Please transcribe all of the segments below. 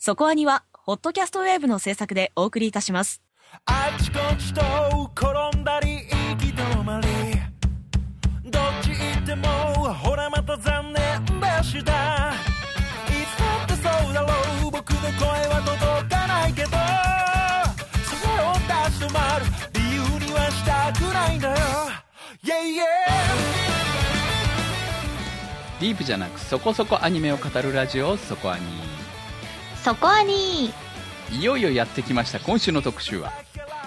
そこアニはホットキャストウェーブの制作でお送りいたします。 あちこちと転んだり行き止まり、どっち行ってもほらまた残念でした。いつだってそうだろう、僕の声は届かないけど、それを立ち止まる理由にはしたくないんだよ。 Yeah, yeah。 ディープじゃなくそこそこアニメを語るラジオ、そこアニ。 そこアニ。 いよいよやってきました。今週の特集は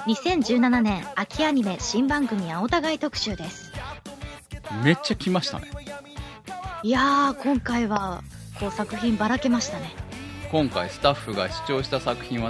2017年秋アニメ新番組はお互い特集です。 めっちゃ来ましたね。 いやー、今回はこう作品ばらけましたね。 今回スタッフが視聴した作品は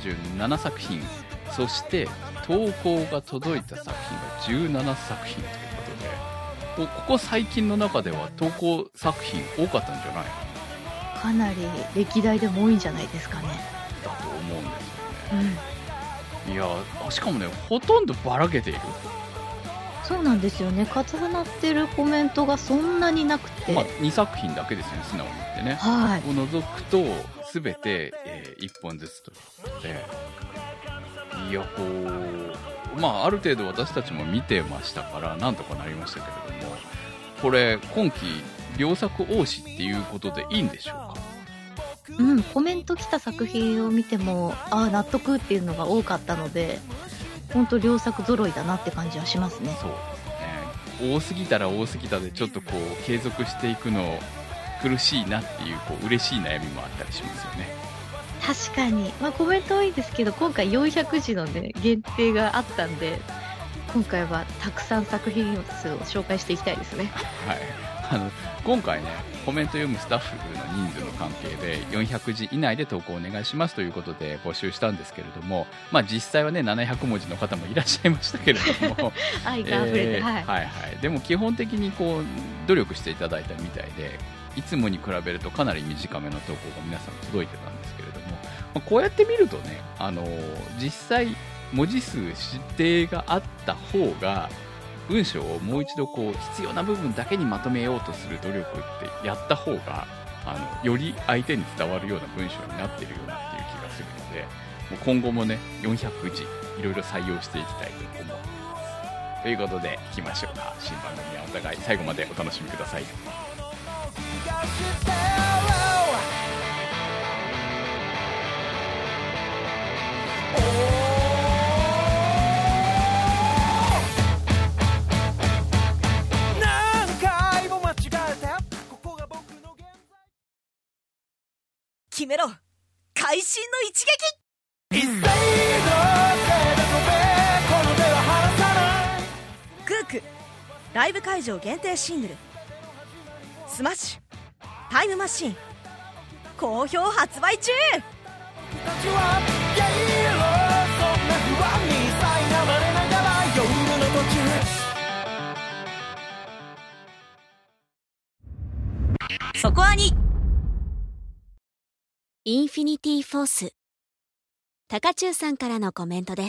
37作品、そして投稿が届いた作品が17作品ということで、ここ最近の中では投稿作品多かったんじゃないかなり歴代でも多いんじゃないですかね。 だと思うんですよね。いやしかもね、ほとんどばらけている。 そうなんですよね。重なってるコメントがそんなになくて、 2作品だけですよね、素直に言ってね。 はい、 を除くと全て、1本ずつということで、いやこうある程度私たちも見てましたからなんとかなりましたけれども、これ今期良作応しっていうことでいいんでしょうか。 コメント来た作品を見ても納得っていうのが多かったので、本当良作揃いだなって感じはしますね。 そうですね。多すぎたら多すぎたでちょっとこう継続していくの苦しいなっていう、嬉しい悩みもあったりしますよね。 確かに、コメント多いですけど、今回400字のね限定があったんで、今回はたくさん作品数を紹介していきたいですね。 はい、今回ねコメント読むスタッフの人数の関係で400字以内で投稿お願いしますということで募集したんですけれども、実際はね700文字の方もいらっしゃいましたけれども愛が溢れて、 でも基本的にこう努力していただいたみたいで、いつもに比べるとかなり短めの投稿が皆さん届いてたんですけれども、こうやって見るとね、実際文字数指定があった方が文章をもう一度必要な部分だけにまとめようとする努力ってやった方がより相手に伝わるような文章になっているようなっていう気がするので、もう今後もね400字いろいろ採用していきたいと思っています。ということでいきましょうか。新番組はお互い最後までお楽しみください。 決めろ、会心の一撃。クークライブ会場限定シングルスマッシュタイムマシーン好評発売中。そこアニ。 インフィニティフォース。高中さんからのコメントです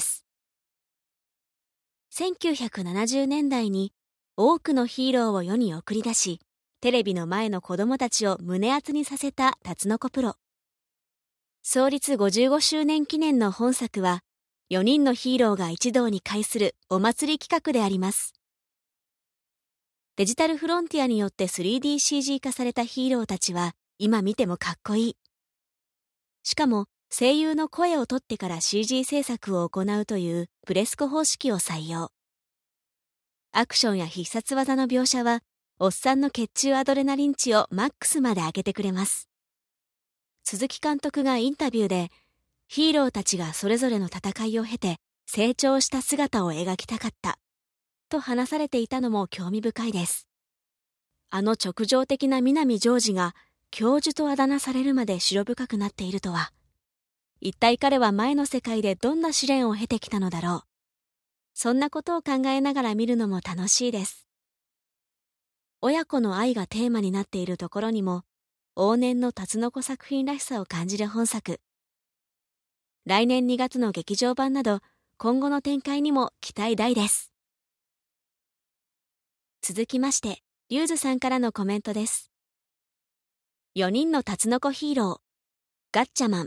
。1970年代に多くのヒーローを世に送り出し、テレビの前の子供たちを胸熱にさせたタツノコプロ。創立55周年記念の本作は、4人のヒーローが一堂に会するお祭り企画であります。デジタルフロンティアによって 3DCG 化されたヒーローたちは今見てもかっこいい。しかも声優の声を取ってから CG 制作を行うというプレスコ方式を採用。アクションや必殺技の描写はおっさんの血中アドレナリン値をマックスまで上げてくれます。鈴木監督がインタビューで、ヒーローたちがそれぞれの戦いを経て成長した姿を描きたかったと話されていたのも興味深いです。直情的な南ジョージが教授とあだ名されるまで白深くなっているとは、一体彼は前の世界でどんな試練を経てきたのだろう。そんなことを考えながら見るのも楽しいです。親子の愛がテーマになっているところにも往年のタツノコ作品らしさを感じる本作。来年2月の劇場版など今後の展開にも期待大です。続きましてリュウズさんからのコメントです。4人のタツノコヒーロー、ガッチャマン、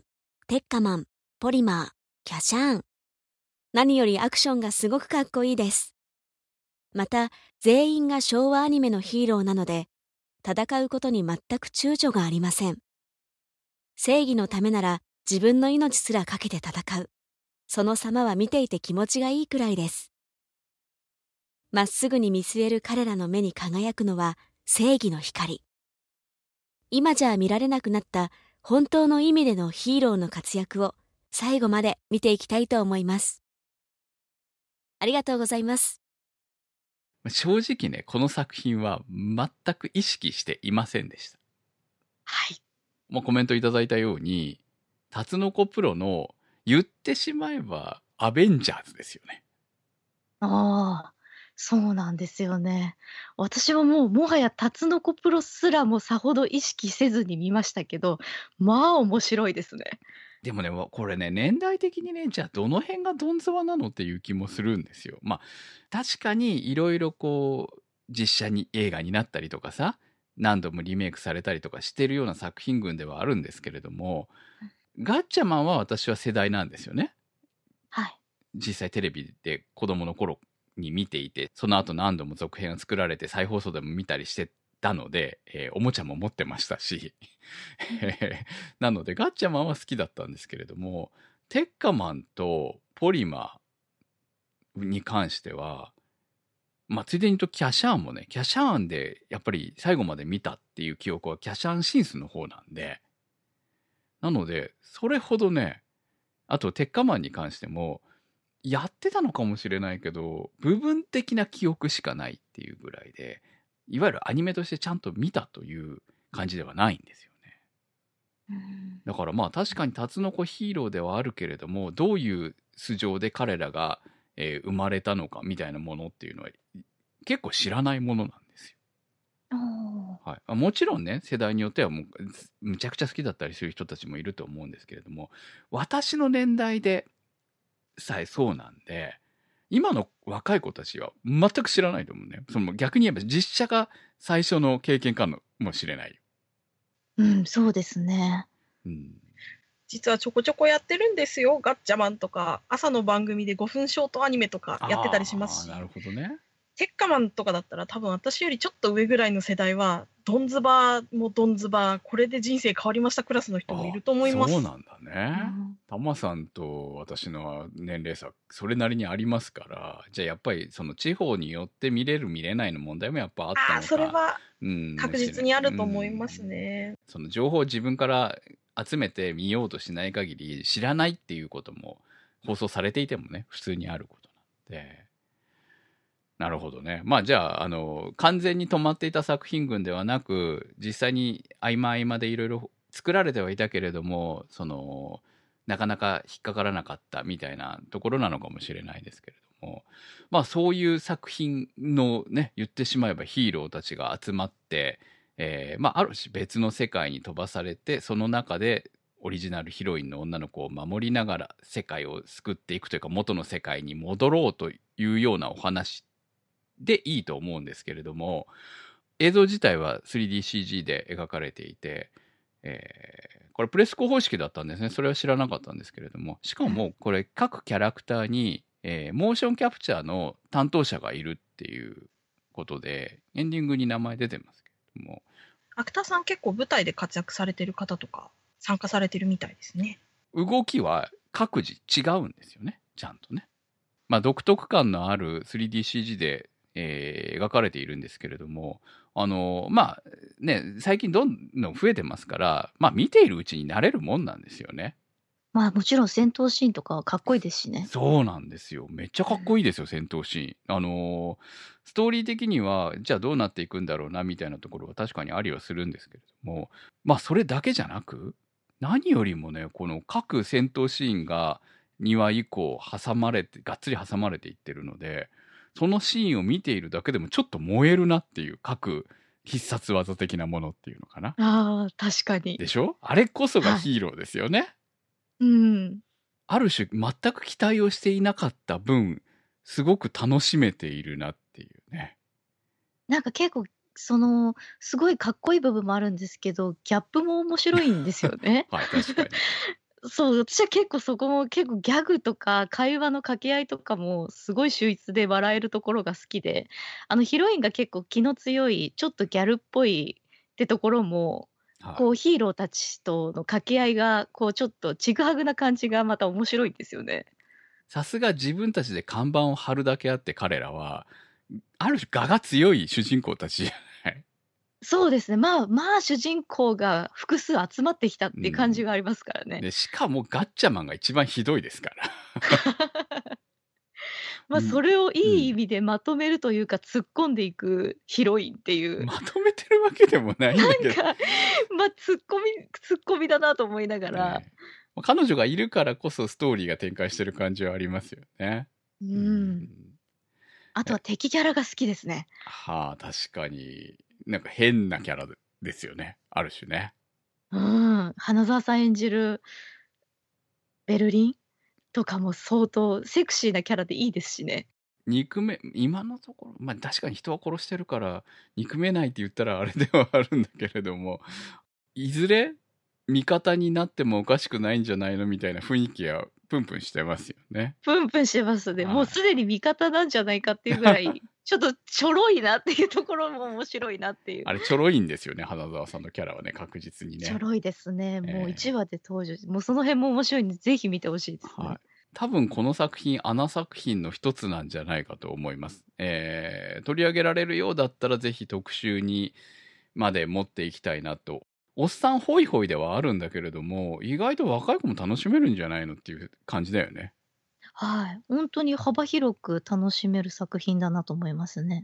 テッカマン、ポリマー、キャシャーン。何よりアクションがすごくかっこいいです。また、全員が昭和アニメのヒーローなので、戦うことに全く躊躇がありません。正義のためなら自分の命すらかけて戦う。その様は見ていて気持ちがいいくらいです。まっすぐに見据える彼らの目に輝くのは正義の光。今じゃ見られなくなった本当の意味でのヒーローの活躍を最後まで見ていきたいと思います。ありがとうございます。 正直ね、この作品は全く意識していませんでした。 はい。 コメントいただいたように、タツノコプロの言ってしまえばアベンジャーズですよね。 ああ、そうなんですよね。私はもはやタツノコプロすらもさほど意識せずに見ましたけど、まあ面白いですね。 でもね、これね、年代的にね、じゃあどの辺がドンズワなのっていう気もするんですよ。確かにいろいろ実写に映画になったりとかさ、何度もリメイクされたりとかしてるような作品群ではあるんですけれども、ガッチャマンは私は世代なんですよね。 はい。 実際テレビで子供の頃に見ていて、その後何度も続編が作られて再放送でも見たりしてたので、おもちゃも持ってましたしなのでガッチャマンは好きだったんですけれども、テッカマンとポリマーに関しては、ついでに言うとキャシャーンもね、キャシャーンでやっぱり最後まで見たっていう記憶はキャシャーンシンスの方なんで、なのでそれほどね、あとテッカマンに関してもやってたのかもしれないけど、部分的な記憶しかないっていうぐらいで、いわゆるアニメとしてちゃんと見たという感じではないんですよね。だから確かにタツノコヒーローではあるけれども、どういう素性で彼らが、生まれたのかみたいなものっていうのは結構知らないものなんですよ。はい、もちろんね、世代によってはもうむちゃくちゃ好きだったりする人たちもいると思うんですけれども、私の年代でさえそうなんで、今の若い子たちは全く知らないと思うね。逆に言えば実写が最初の経験かもしれない。 そうですね。 実はちょこちょこやってるんですよ。ガッチャマンとか、朝の番組で5分ショートアニメとかやってたりしますし。 なるほどね。 テッカマンとかだったら多分私よりちょっと上ぐらいの世代は、ドンズバーもドンズバー、これで人生変わりましたクラスの人もいると思います。 そうなんだね。タマさんと私の年齢差、それなりにありますから、じゃあやっぱりその地方によって見れる見れないの問題もやっぱあったのか。 それは確実にあると思いますね。 その情報を自分から集めて見ようとしない限り知らないっていうことも放送されていてもね、普通にあることなんで。なるほどね。じゃあ、完全に止まっていた作品群ではなく、実際に合間合間でいろいろ作られてはいたけれども、なかなか引っかからなかったみたいなところなのかもしれないですけれども、そういう作品のね、言ってしまえばヒーローたちが集まって、ある種別の世界に飛ばされて、その中でオリジナルヒロインの女の子を守りながら世界を救っていくというか、元の世界に戻ろうというようなお話でいいと思うんですけれども、映像自体は 3DCG で描かれていて、これプレスコ方式だったんですね。それは知らなかったんですけれども、しかもこれ各キャラクターに、モーションキャプチャーの担当者がいるっていうことで、エンディングに名前出てますけれども、 アクターさん結構舞台で活躍されてる方とか参加されてるみたいですね。 動きは各自違うんですよね、ちゃんとね。独特感のある 3DCG で描かれているんですけれども、最近どんどん増えてますから、見ているうちに慣れるもんなんですよね。 もちろん戦闘シーンとかはかっこいいですしね。 そうなんですよ。めっちゃかっこいいですよ、戦闘シーン。ストーリー的には、じゃあどうなっていくんだろうな、みたいなところは確かにありはするんですけれども、それだけじゃなく、何よりもね、この各戦闘シーンが2話以降がっつり挟まれていってるので、そのシーンを見ているだけでもちょっと燃えるなっていう、各必殺技的なものっていうのかな。 確かに。 でしょ？あれこそがヒーローですよね。ある種全く期待をしていなかった分、すごく楽しめているなっていうね。 なんか結構すごいかっこいい部分もあるんですけど、ギャップも面白いんですよね。 はい、確かに。 そう、私は結構そこも結構ギャグとか会話の掛け合いとかもすごい秀逸で笑えるところが好きで、ヒロインが結構気の強い、ちょっとギャルっぽいってところも、 はい。 ヒーローたちとの掛け合いが、ちょっとちぐはぐな感じがまた面白いんですよね。 さすが自分たちで看板を貼るだけあって彼らは、ある種我が強い主人公たちじゃない。 そうですね。まあ、主人公が複数集まってきたっていう感じがありますからね。 で、しかもガッチャマンが一番ひどいですから。 それをいい意味でまとめるというか、突っ込んでいくヒロインっていう。 まとめてるわけでもないんだけど。 突っ込みだなと思いながら。 ね、彼女がいるからこそストーリーが展開してる感じはありますよね。 あとは敵キャラが好きですね。 はあ、確かに。なんか変なキャラですよね。ある種ね。 花澤さん演じるベルリンとかも相当セクシーなキャラでいいですしね。 憎め、今のところ、確かに人は殺してるから、憎めないって言ったらあれではあるんだけれども、いずれ味方になってもおかしくないんじゃないのみたいな雰囲気はプンプンしてますよね。 プンプンしてますね。もうすでに味方なんじゃないかっていうぐらい、ちょっとちょろいなっていうところも面白いなっていう。 あれちょろいんですよね、花澤さんのキャラはね、確実にね。 ちょろいですね。もう1話で登場もうその辺も面白いんで、ぜひ見てほしいですね。 多分この作品、穴作品の一つなんじゃないかと思います。取り上げられるようだったら、ぜひ特集にまで持っていきたいなと。おっさんホイホイではあるんだけれども、意外と若い子も楽しめるんじゃないのっていう感じだよね。 はい。本当に幅広く楽しめる作品だなと思いますね。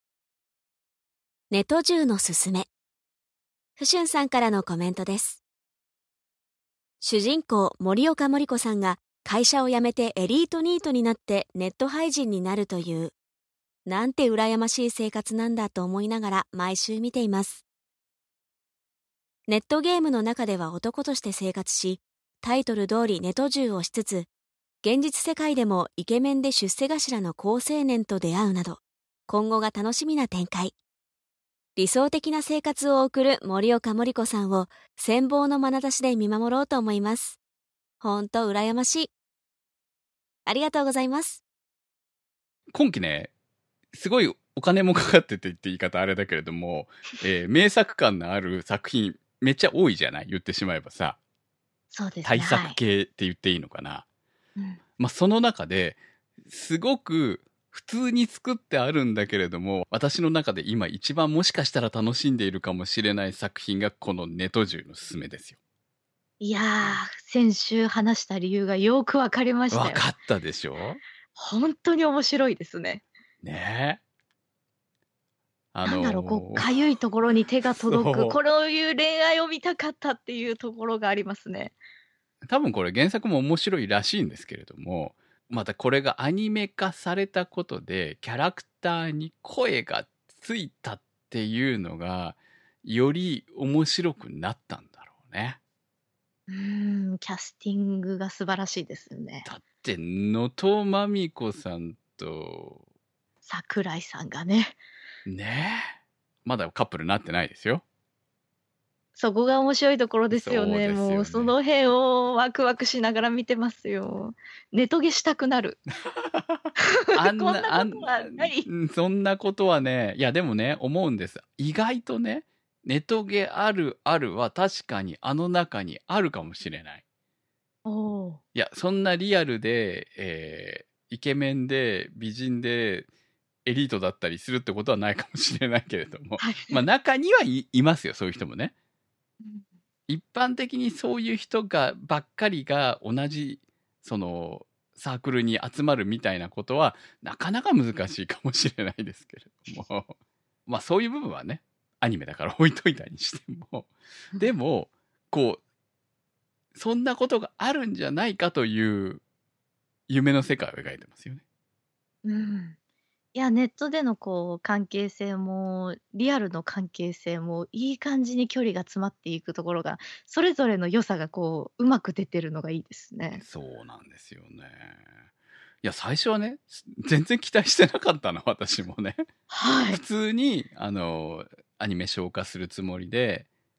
ネト10のすすめ。ふしゅんさんからのコメントです。主人公森岡森子さんが会社を辞めてエリートニートになってネット俳人になるという、なんて羨ましい生活なんだと思いながら毎週見ています。ネットゲームの中では男として生活し、タイトル通りネト10をしつつ、現実世界でもイケメンで出世頭の好青年と出会うなど、今後が楽しみな展開。理想的な生活を送る森岡森子さんを羨望の眼差しで見守ろうと思います。ほんと羨ましい。ありがとうございます。 今期ね、すごいお金もかかっててって言い方あれだけれども、名作感のある作品めっちゃ多いじゃない、言ってしまえばさ。 そうですね。 大作系って言っていいのかな。その中ですごく普通に作ってあるんだけれども、私の中で今一番もしかしたら楽しんでいるかもしれない作品がこのネト10のすすめですよ。 いやー、先週話した理由がよくわかりましたよ。 わかったでしょ？ 本当に面白いですね。 ねえ。 なんだろう、かゆいところに手が届く、こういう恋愛を見たかったっていうところがありますね。 多分これ原作も面白いらしいんですけれども、またこれがアニメ化されたことでキャラクターに声がついたっていうのがより面白くなったんだろうね。 キャスティングが素晴らしいですよね。 だって能登まみこさんと桜井さんがね。 ねえ、まだカップルになってないですよ。 そこが面白いところですよね。もうその辺をワクワクしながら見てますよ。ネトゲしたくなる。こんなことはない。 そんなことはね、いやでもね、思うんです。意外とね、ネトゲあるあるは確かにあの中にあるかもしれない。いや、そんなリアルで、イケメンで美人でエリートだったりするってことはないかもしれないけれども、中にはいますよ、そういう人もね。一般的にそういう人ばっかりが同じそのサークルに集まるみたいなことはなかなか難しいかもしれないですけれどもそういう部分はねアニメだから置いといたにしてもでもそんなことがあるんじゃないかという夢の世界を描いてますよね。 いや、ネットでの関係性も、リアルの関係性も、いい感じに距離が詰まっていくところが、それぞれの良さがうまく出てるのがいいですね。 そうなんですよね。いや、最初はね、全然期待してなかったの、私もね。普通に、アニメ消化するつもりで、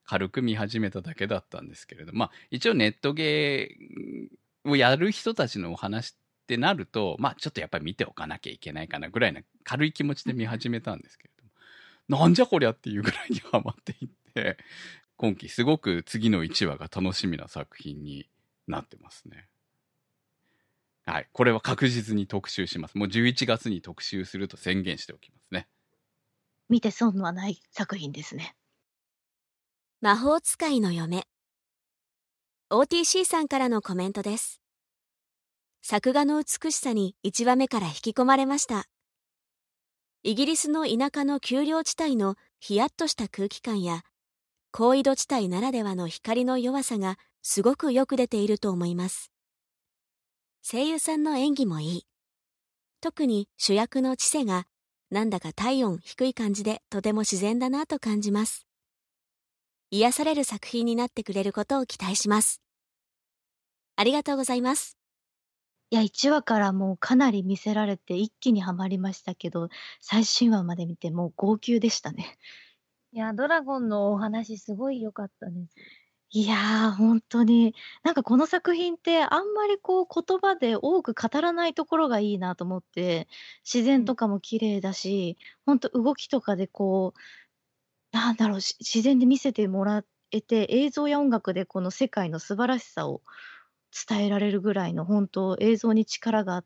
軽く見始めただけだったんですけれど、まあ一応ネットゲーをやる人たちのお話ってなると、まあちょっとやっぱり見ておかなきゃいけないかなぐらいな軽い気持ちで見始めたんですけれども、なんじゃこりゃっていうぐらいにハマっていって、今期すごく次の1話が楽しみな作品になってますね。はい。これは確実に特集します。もう11月に特集すると宣言しておきますね。 見て損はない作品ですね。 魔法使いの嫁。OTC さんからのコメントです。作画の美しさに1話目から引き込まれました。イギリスの田舎の丘陵地帯のヒヤッとした空気感や、高緯度地帯ならではの光の弱さがすごくよく出ていると思います。声優さんの演技もいい。特に主役のチセがなんだか体温低い感じでとても自然だなと感じます。癒される作品になってくれることを期待します。ありがとうございます。 いや、1話からもうかなり見せられて一気にはまりましたけど、最新話まで見てもう号泣でしたね。 いや、ドラゴンのお話すごい良かったです。 いやー、本当に、なんかこの作品ってあんまりこう言葉で多く語らないところがいいなと思って、自然とかも綺麗だし、本当動きとかでこう、なんだろう、自然で見せてもらえて、映像や音楽でこの世界の素晴らしさを伝えられるぐらいの本当映像に力があって、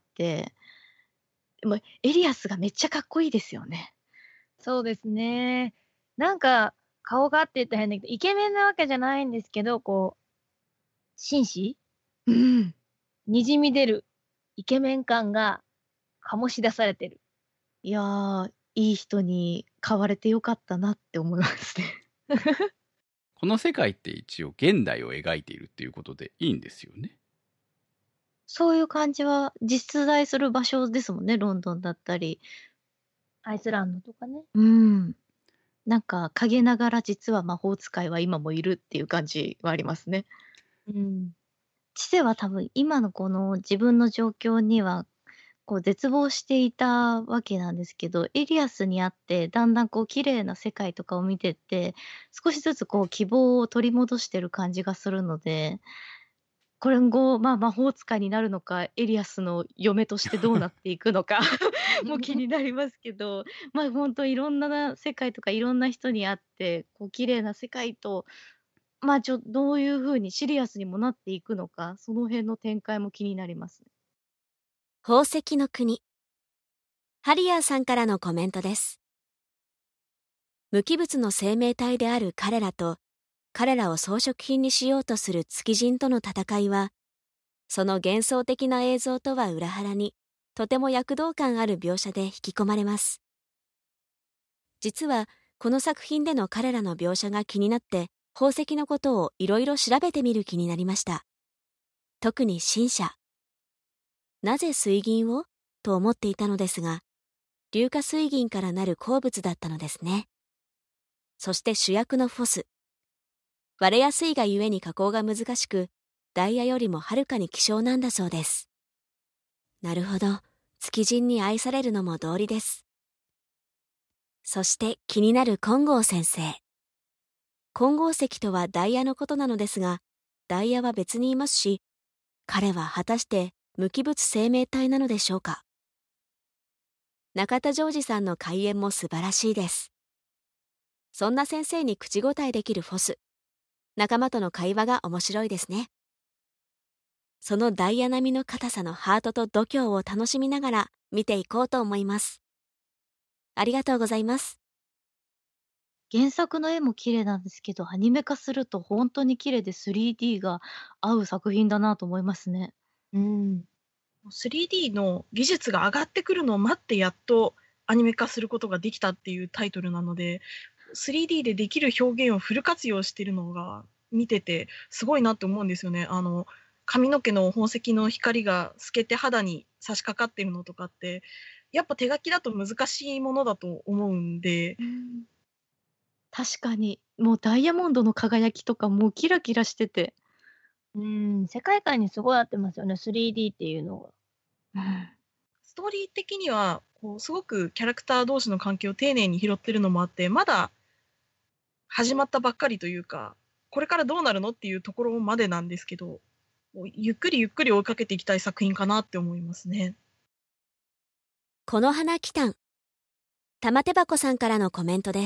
でもエリアスがめっちゃかっこいいですよね。 そうですね。なんか、顔がって言ったら変だけど、イケメンなわけじゃないんですけど、こう、紳士うん。 にじみ出るイケメン感が醸し出されてる。 いやー、いい人に買われてよかったなって思いますね。 この世界って一応現代を描いているっていうことでいいんですよね。 そういう感じは実在する場所ですもんね、ロンドンだったり。 アイスランドとかね。 うん。なんか陰ながら実は魔法使いは今もいるっていう感じはありますね。 うん。 チセは多分今のこの自分の状況にはこう絶望していたわけなんですけど、エリアスに会ってだんだんこう綺麗な世界とかを見てって、少しずつこう希望を取り戻してる感じがするので、これ後、まあ、魔法使いになるのか、エリアスの嫁としてどうなっていくのかも気になりますけど、まあ、本当いろんな世界とかいろんな人に会って、こう綺麗な世界と、まあ、どういう風にシリアスにもなっていくのか、その辺の展開も気になりますね。 宝石の国。ハリアーさんからのコメントです。無機物の生命体である彼らと、彼らを装飾品にしようとする月人との戦いは、その幻想的な映像とは裏腹に、とても躍動感ある描写で引き込まれます。実は、この作品での彼らの描写が気になって、宝石のことをいろいろ調べてみる気になりました。特に神社。なぜ水銀をと思っていたのですが、硫化水銀からなる鉱物だったのですね。そして主役のフォス。割れやすいがゆえに加工が難しく、ダイヤよりもはるかに希少なんだそうです。なるほど、月人に愛されるのも道理です。そして気になる金剛先生。金剛石とはダイヤのことなのですが、ダイヤは別にいますし、彼は果たして無機物生命体なのでしょうか。中田ジョージさんの開演も素晴らしいです。そんな先生に口答えできるフォス。仲間との会話が面白いですね。そのダイヤ並みの硬さのハートと度胸を楽しみながら見ていこうと思います。ありがとうございます。 原作の絵も綺麗なんですけど、アニメ化すると本当に綺麗で 3D が合う作品だなと思いますね。 うん。3D の技術が上がってくるのを待ってやっとアニメ化することができたっていうタイトルなので、3D でできる表現をフル活用してるのが見ててすごいなって思うんですよね。髪の毛の宝石の光が透けて肌に差し掛かってるのとかってやっぱ手書きだと難しいものだと思うんで、 確かに、もうダイヤモンドの輝きとかもうキラキラしてて。 世界観にすごい合ってますよね、3D っていうのが。 ストーリー的にはこうすごくキャラクター同士の関係を丁寧に拾ってるのもあって、まだ始まったばっかりというか、これからどうなるのっていうところまでなんですけど、もうゆっくりゆっくり追いかけていきたい作品かなって思いますね。 この花期間、玉手箱さんからのコメントです。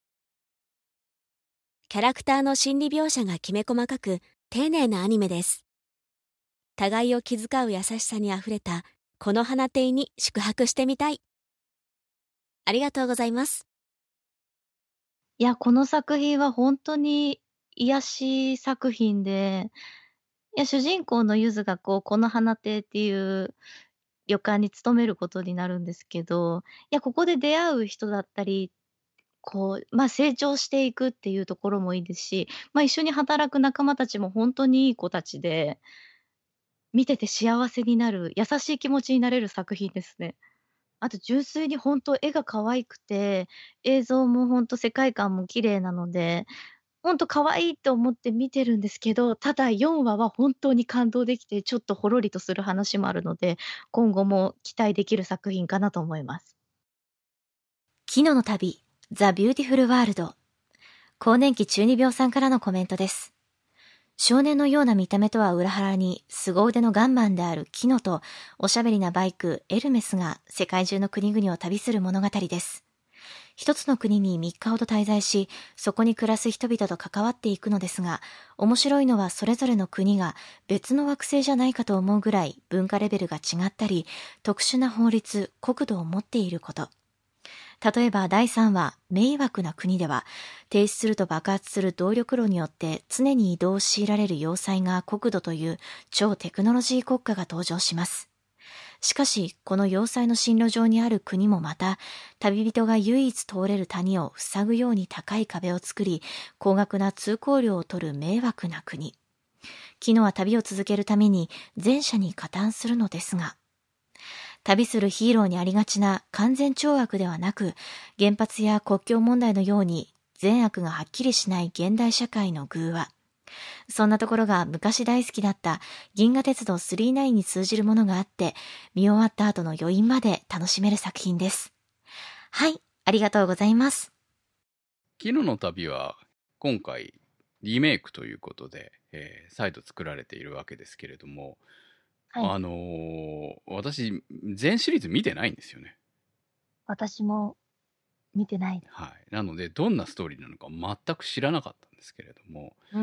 キャラクターの心理描写がきめ細かく丁寧なアニメです。互いを気遣う優しさにあふれたこの花亭に宿泊してみたい。ありがとうございます。 いや、この作品は本当に癒し作品で、いや、主人公のゆずがこの花亭っていう旅館に勤めることになるんですけど、いや、ここで出会う人だったり、成長していくっていうところもいいですし、一緒に働く仲間たちも本当にいい子たちで、見てて幸せになる、優しい気持ちになれる作品ですね。あと純粋に本当絵が可愛くて、映像も本当世界観も綺麗なので、本当可愛いと思って見てるんですけど、ただ4話は本当に感動できて、ちょっとほろりとする話もあるので、今後も期待できる作品かなと思います。 キノの旅、ザ・ビューティフル・ワールド。更年期中二病さんからのコメントです。少年のような見た目とは裏腹に凄腕のガンマンであるキノとおしゃべりなバイクエルメスが世界中の国々を旅する物語です。一つの国に3日ほど滞在し、そこに暮らす人々と関わっていくのですが、面白いのはそれぞれの国が別の惑星じゃないかと思うぐらい文化レベルが違ったり、特殊な法律、国土を持っていること。例えば第3話、迷惑な国では、停止すると爆発する動力炉によって常に移動を強いられる要塞が国土という超テクノロジー国家が登場します。しかし、この要塞の進路上にある国もまた、旅人が唯一通れる谷を塞ぐように高い壁を作り、高額な通行料を取る迷惑な国。キノは旅を続けるために前者に加担するのですが、旅するヒーローにありがちな完全懲悪ではなく、原発や国境問題のように善悪がはっきりしない現代社会の偶話。そんなところが昔大好きだった銀河鉄道999に通じるものがあって、見終わった後の余韻まで楽しめる作品です。はい、ありがとうございます。 キノの旅は今回リメイクということで、再度作られているわけですけれども、 はい。 私全シリーズ見てないんですよね。 私も見てない。 はい。なのでどんなストーリーなのか全く知らなかったんですけれども、 うん。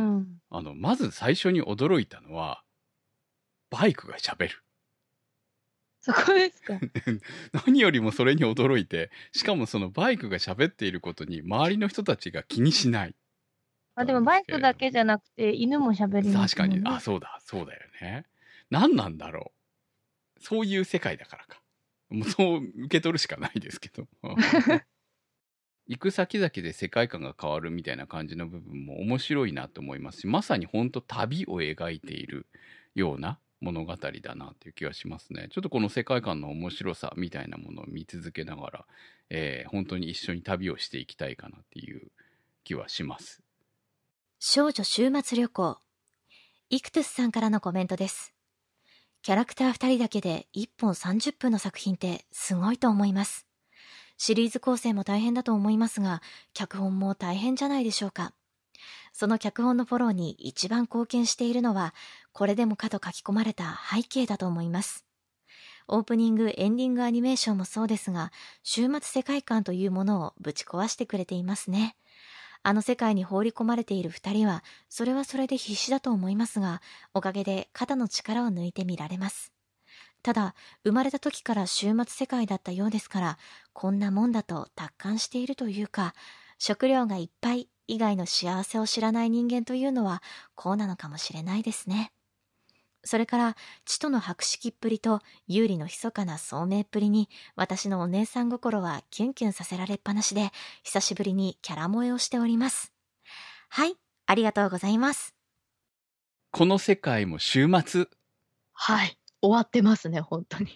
まず最初に驚いたのはバイクが喋る。 そこですか。 何よりもそれに驚いて、しかもそのバイクが喋っていることに周りの人たちが気にしない。 でもバイクだけじゃなくて犬も喋りますもんね。 確かに、そうだよね。何なんだろう。そういう世界だからか。もうそう受け取るしかないですけど。行く先々で世界観が変わるみたいな感じの部分も面白いなと思いますし、まさに本当旅を描いているような物語だなという気がしますね。ちょっとこの世界観の面白さみたいなものを見続けながら、本当に一緒に旅をしていきたいかなっていう気はします。 少女週末旅行。イクトゥスさんからのコメントです。キャラクター2人だけで1本30分の作品ってすごいと思います。シリーズ構成も大変だと思いますが、脚本も大変じゃないでしょうか。その脚本のフォローに一番貢献しているのは、これでもかと書き込まれた背景だと思います。オープニング、エンディングアニメーションもそうですが、終末世界観というものをぶち壊してくれていますね。あの世界に放り込まれている2人は、それはそれで必死だと思いますが、おかげで肩の力を抜いて見られます。ただ、生まれた時から終末世界だったようですから、こんなもんだと達観しているというか、食料がいっぱい以外の幸せを知らない人間というのは、こうなのかもしれないですね。それから、知との博識っぷりと、有利の密かな聡明っぷりに、私のお姉さん心はキュンキュンさせられっぱなしで、久しぶりにキャラ萌えをしております。はい、ありがとうございます。 この世界も終末。 はい。終わってますね、本当に。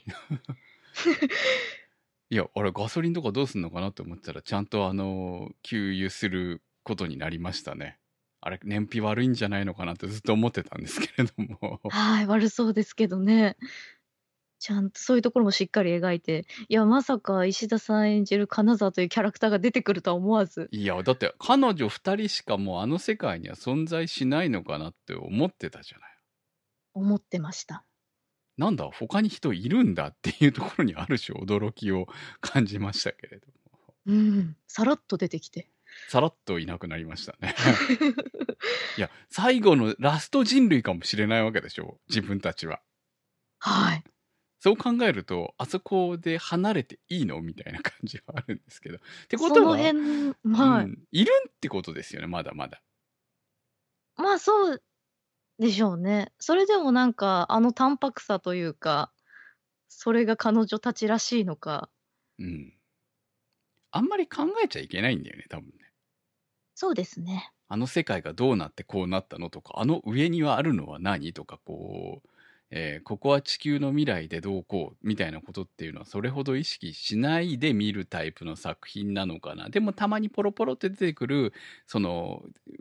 いや、俺ガソリンとかどうすんのかなって思ってたら、ちゃんと給油することになりましたね。あれ、燃費悪いんじゃないのかなってずっと思ってたんですけれども。 はい、悪そうですけどね。 ちゃんとそういうところもしっかり描いて、いや、まさか石田さん演じる金沢というキャラクターが出てくるとは思わず。 いや、だって彼女2人しかもうあの世界には存在しないのかなって思ってたじゃない。 思ってました。 なんだ、他に人いるんだっていうところにある種驚きを感じましたけれども。 さらっと出てきて。 さらっといなくなりましたね。いや、最後のラスト人類かもしれないわけでしょ、自分たちは。 はい。 そう考えると、あそこで離れていいのみたいな感じはあるんですけど。ってこそとは、 の辺、はい。 いるってことですよね、まだまだ。 まあ、そうでしょうね。それでもなんか、あの淡白さというか、それが彼女たちらしいのか。 あんまり考えちゃいけないんだよね、多分ね。 そうですね。 あの世界がどうなってこうなったのとか、あの上にはあるのは何とか、ここは地球の未来でどうこうみたいなことっていうのはそれほど意識しないで見るタイプの作品なのかな。でもたまにポロポロって出てくるその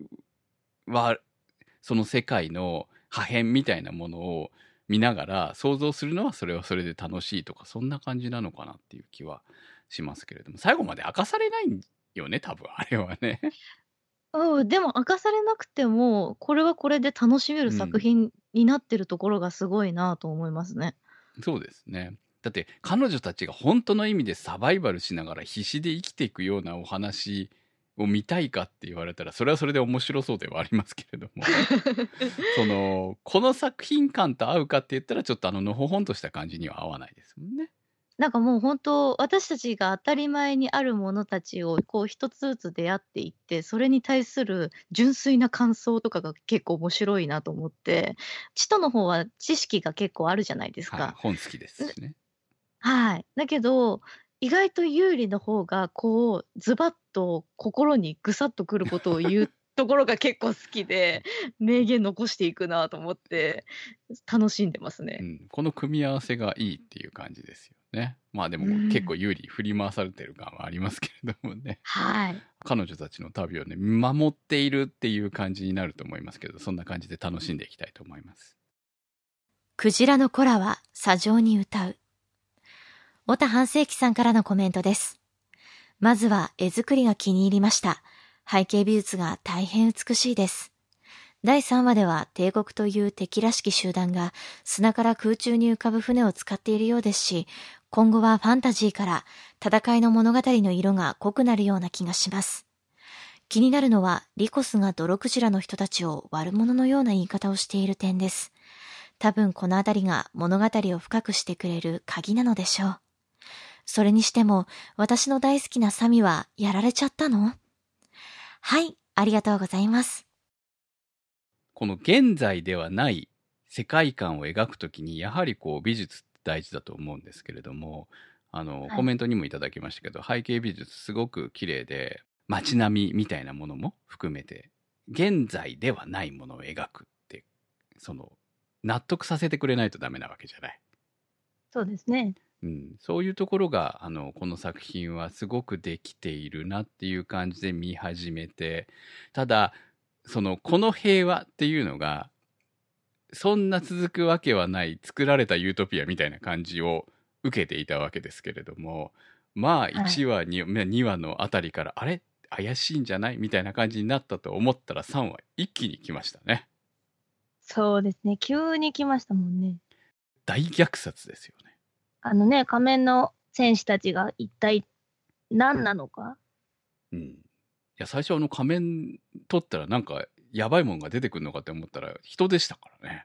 世界の破片みたいなものを見ながら想像するのはそれはそれで楽しいとか、そんな感じなのかなっていう気はしますけれども、最後まで明かされないんよね、多分あれはね。 でも明かされなくても、これはこれで楽しめる作品になってるところがすごいなと思いますね。 そうですね。だって彼女たちが本当の意味でサバイバルしながら必死で生きていくようなお話を見たいかって言われたら、それはそれで面白そうではありますけれどもこの作品感と合うかって言ったらちょっとのほほんとした感じには合わないですもんね。 なんかもう本当、私たちが当たり前にあるものたちをこう一つずつ出会っていって、それに対する純粋な感想とかが結構面白いなと思って、チトの方は知識が結構あるじゃないですはい、 か。 本好きですしね。 はい。だけど、意外と有利の方がこうズバッと心にぐさっとくることを言うところが結構好きで、名言残していくなと思って楽しんでますね。 この組み合わせがいいっていう感じですよね。まあでも結構有利振り回されてる感はありますけれどもね。 はい。 彼女たちの旅をね、守っているっていう感じになると思いますけど、そんな感じで楽しんでいきたいと思います。 クジラの子らは砂上に歌う。小田半世紀さんからのコメントです。まずは絵作りが気に入りました。背景美術が大変美しいです。第3話では帝国という敵らしき集団が砂から空中に浮かぶ船を使っているようですし、今後はファンタジーから戦いの物語の色が濃くなるような気がします。気になるのはリコスが泥クジラの人たちを悪者のような言い方をしている点です。多分このあたりが物語を深くしてくれる鍵なのでしょう。それにしても私の大好きなサミはやられちゃったの？はい、ありがとうございます。 この現在ではない世界観を描くときにやはりこう美術って大事だと思うんですけれども、コメントにもいただきましたけど、背景美術すごく綺麗で街並みみたいなものも含めて現在ではないものを描くって納得させてくれないとダメなわけじゃない。 そうですね。 そういうところがこの作品はすごくできているなっていう感じで見始めて、ただこの平和っていうのがそんな続くわけはない作られたユートピアみたいな感じを受けていたわけですけれども、まあ1話、2話のあたりからあれ怪しいんじゃないみたいな感じになったと思ったら3話一気に来ましたね。 そうですね。急に来ましたもんね。 大虐殺ですよね。 仮面の戦士たちが一体何なのか。 いや最初仮面取ったらなんかやばいもんが出てくるのかって思ったら人でしたからね。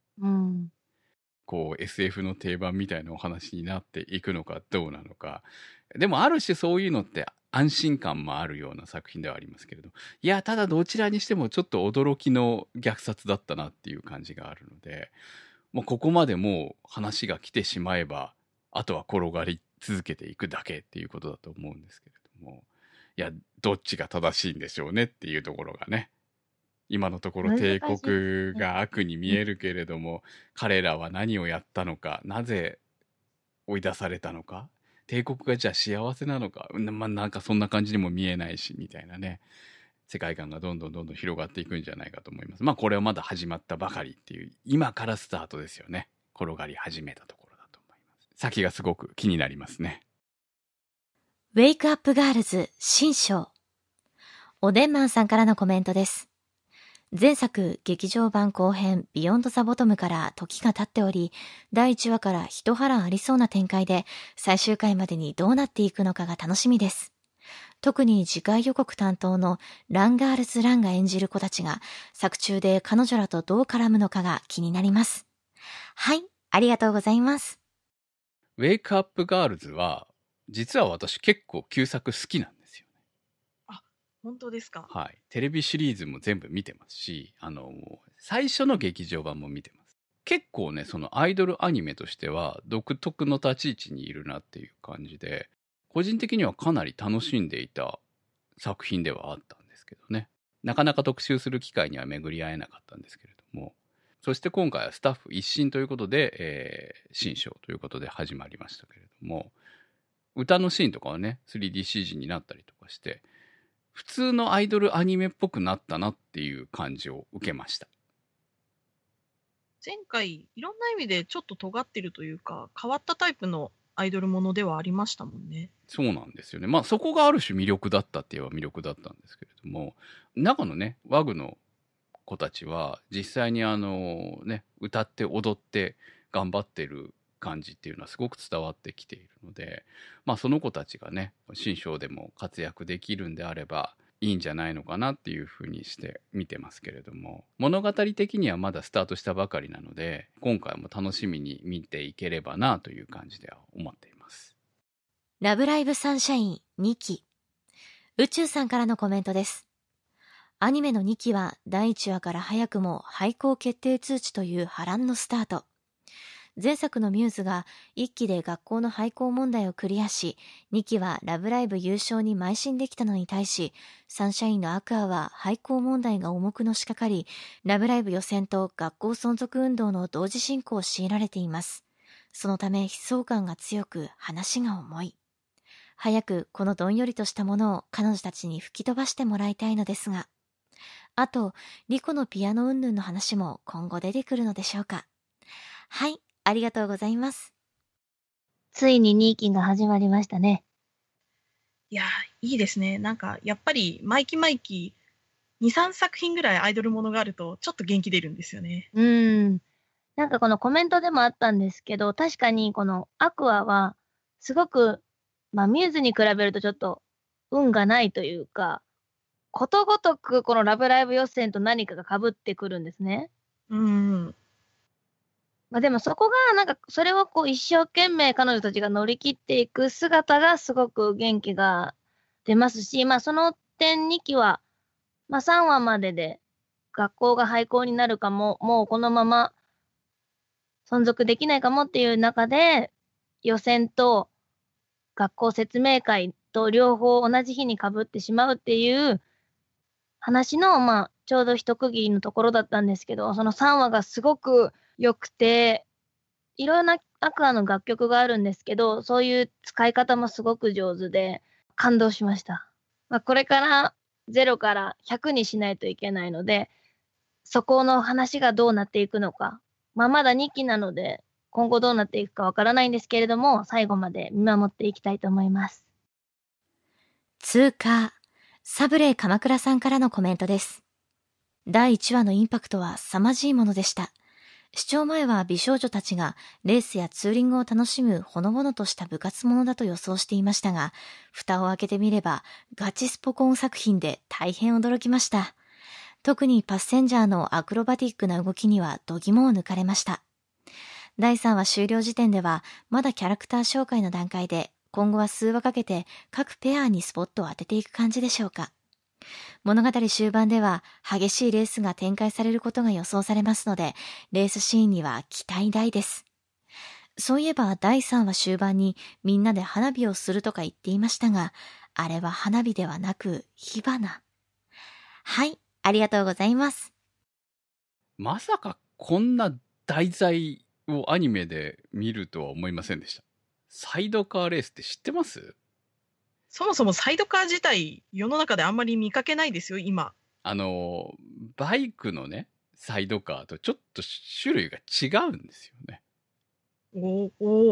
こう SF の定番みたいなお話になっていくのかどうなのか。でもある種そういうのって安心感もあるような作品ではありますけれど、いやただどちらにしてもちょっと驚きの虐殺だったなっていう感じがあるので、もうここまでもう話が来てしまえばあとは転がり続けていくだけっていうことだと思うんですけれども、いやどっちが正しいんでしょうねっていうところがね、今のところ帝国が悪に見えるけれども、彼らは何をやったのか、なぜ追い出されたのか、帝国がじゃあ幸せなのか、なんかそんな感じにも見えないしみたいなね、世界観がどんどん広がっていくんじゃないかと思います。まあこれはまだ始まったばかりっていう、今からスタートですよね。転がり始めたところだと思い先がすごく気になりますね。 ウェイクアップガールズ新章。おでんマンさんからのコメントです。前作劇場版後編ビヨンドザボトムから時が経っており、第1話から一波乱ありそうな展開で最終回までにどうなっていくのかが楽しみです。特に次回予告担当のランガールズ・ランが演じる子たちが作中で彼女らとどう絡むのかが気になります。はい、ありがとうございます。 ウェイクアップガールズは実は私結構旧作好きなんですよね。 あ、本当ですか。 はい。テレビシリーズも全部見てますし、最初の劇場版も見てます。結構ね、そのアイドルアニメとしては独特の立ち位置にいるなっていう感じで、個人的にはかなり楽しんでいた作品ではあったんですけどね。なかなか特集する機会には巡り合えなかったんですけれども、そして今回はスタッフ一新ということで、新章ということで始まりましたけれども、歌のシーンとかはね 3DCG になったりとかして普通のアイドルアニメっぽくなったなっていう感じを受けました。 前回いろんな意味でちょっと尖ってるというか変わったタイプのアイドルものではありましたもんね。 そうなんですよね。まあそこがある種魅力だったって言えば魅力だったんですけれども、中のねワグの子たちは実際に歌って踊って頑張ってる感じっていうのはすごく伝わってきているので、まあその子たちがね新章でも活躍できるんであればいいんじゃないのかなっていうふうにして見てますけれども、物語的にはまだスタートしたばかりなので今回も楽しみに見ていければなという感じでは思っています。 ラブライブサンシャイン2期。宇宙さんからのコメントです。アニメの2期は第1話から早くも廃校決定通知という波乱のスタート。前作のミューズが1期で学校の廃校問題をクリアし、2期はラブライブ優勝に邁進できたのに対し、サンシャインのアクアは廃校問題が重くのしかかり、ラブライブ予選と学校存続運動の同時進行を強いられています。そのため悲壮感が強く話が重い。早くこのどんよりとしたものを彼女たちに吹き飛ばしてもらいたいのですが、あと、リコのピアノ云々の話も今後出てくるのでしょうか。はい、ありがとうございます。 ついに2期が始まりましたね。 いやいいですね。なんかやっぱり毎期毎期 2,3 作品ぐらいアイドルものがあるとちょっと元気出るんですよね。 なんかこのコメントでもあったんですけど、確かにこのアクアはすごく、ミューズに比べるとちょっと運がないというか、ことごとくこのラブライブ予選と何かが被ってくるんですね。でもそこがなんかそれをこう一生懸命彼女たちが乗り切っていく姿がすごく元気が出ますし、その点2期は、3話までで学校が廃校になるかも、もうこのまま存続できないかもっていう中で、予選と学校説明会と両方同じ日に被ってしまうっていう話の、ちょうど一区切りのところだったんですけど、その3話がすごく良くて、いろんなアクアの楽曲があるんですけど、そういう使い方もすごく上手で感動しました。これから0から100にしないといけないので、そこの話がどうなっていくのか。まだ2期なので、今後どうなっていくかわからないんですけれども、最後まで見守っていきたいと思います。 通過、サブレイ鎌倉さんからのコメントです。第1話のインパクトは凄まじいものでした。視聴前は美少女たちがレースやツーリングを楽しむほのぼのとした部活ものだと予想していましたが、蓋を開けてみればガチスポコン作品で大変驚きました。特にパッセンジャーのアクロバティックな動きには度肝を抜かれました。第3話終了時点ではまだキャラクター紹介の段階で、今後は数話かけて各ペアにスポットを当てていく感じでしょうか。物語終盤では激しいレースが展開されることが予想されますので、レースシーンには期待大です。そういえば第3話終盤にみんなで花火をするとか言っていましたが、あれは花火ではなく火花。はい、ありがとうございます。 まさかこんな題材をアニメで見るとは思いませんでした。サイドカーレースって知ってます？ そもそもサイドカー自体世の中であんまり見かけないですよ今。 バイクのねサイドカーとちょっと種類が違うんですよね。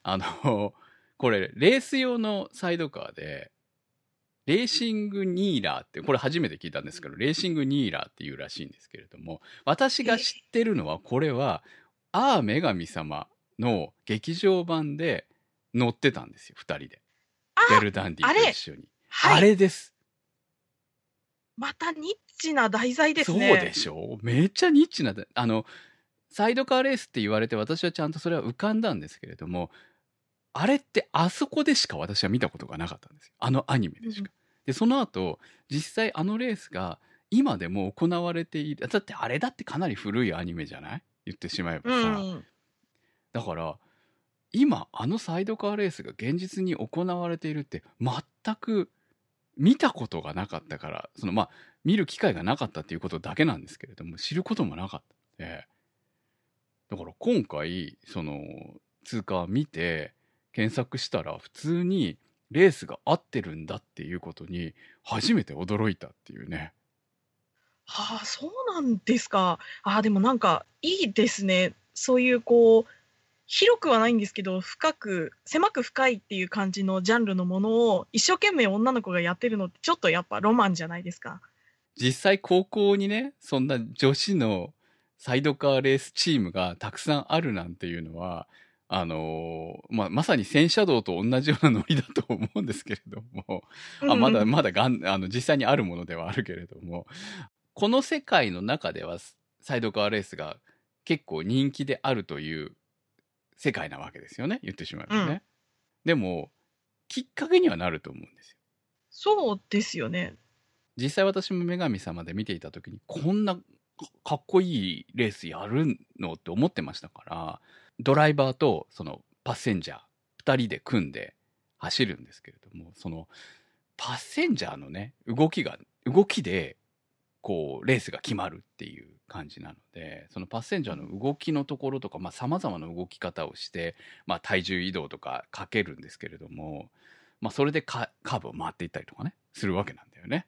これ、レース用のサイドカーで、レーシングニーラーって、これ初めて聞いたんですけど、レーシングニーラーっていうらしいんですけれども、私が知ってるのは、これは、女神様の劇場版で乗ってたんですよ、2人で。ベルダンディと一緒に。あれです。 またニッチな題材ですね。 そうでしょ？めっちゃニッチな、サイドカーレースって言われて、私はちゃんとそれは浮かんだんですけれども、あれってあそこでしか私は見たことがなかったんですよ。アニメでしか。で、その後、実際レースが今でも行われている。だってあれだってかなり古いアニメじゃない？言ってしまえばさ。だから、今サイドカーレースが現実に行われているって全く見たことがなかったから、見る機会がなかったっていうことだけなんですけれども、知ることもなかったので、だから今回、通過見て、検索したら普通にレースが合ってるんだっていうことに初めて驚いたっていうね。 はあ、そうなんですか。でもなんかいいですね。そういう広くはないんですけど、狭く深いっていう感じのジャンルのものを一生懸命女の子がやってるのってちょっとやっぱロマンじゃないですか。 実際高校にね、そんな女子のサイドカーレースチームがたくさんあるなんていうのは、まさに戦車道と同じようなノリだと思うんですけれども、まだ実際にあるものではあるけれども、この世界の中ではサイドカーレースが結構人気であるという世界なわけですよね、言ってしまえばね。でも、きっかけにはなると思うんですよ。 そうですよね。 実際私も女神様で見ていた時に、こんなかっこいいレースやるのって思ってましたから、ドライバーとそのパッセンジャー2人で組んで走るんですけれども、そのパッセンジャーのね、動きでこうレースが決まるっていう感じなので、そのパッセンジャーの動きのところとか、様々な動き方をして、体重移動とかかけるんですけれども、それでカーブを回っていったりとかね、するわけなんだよね。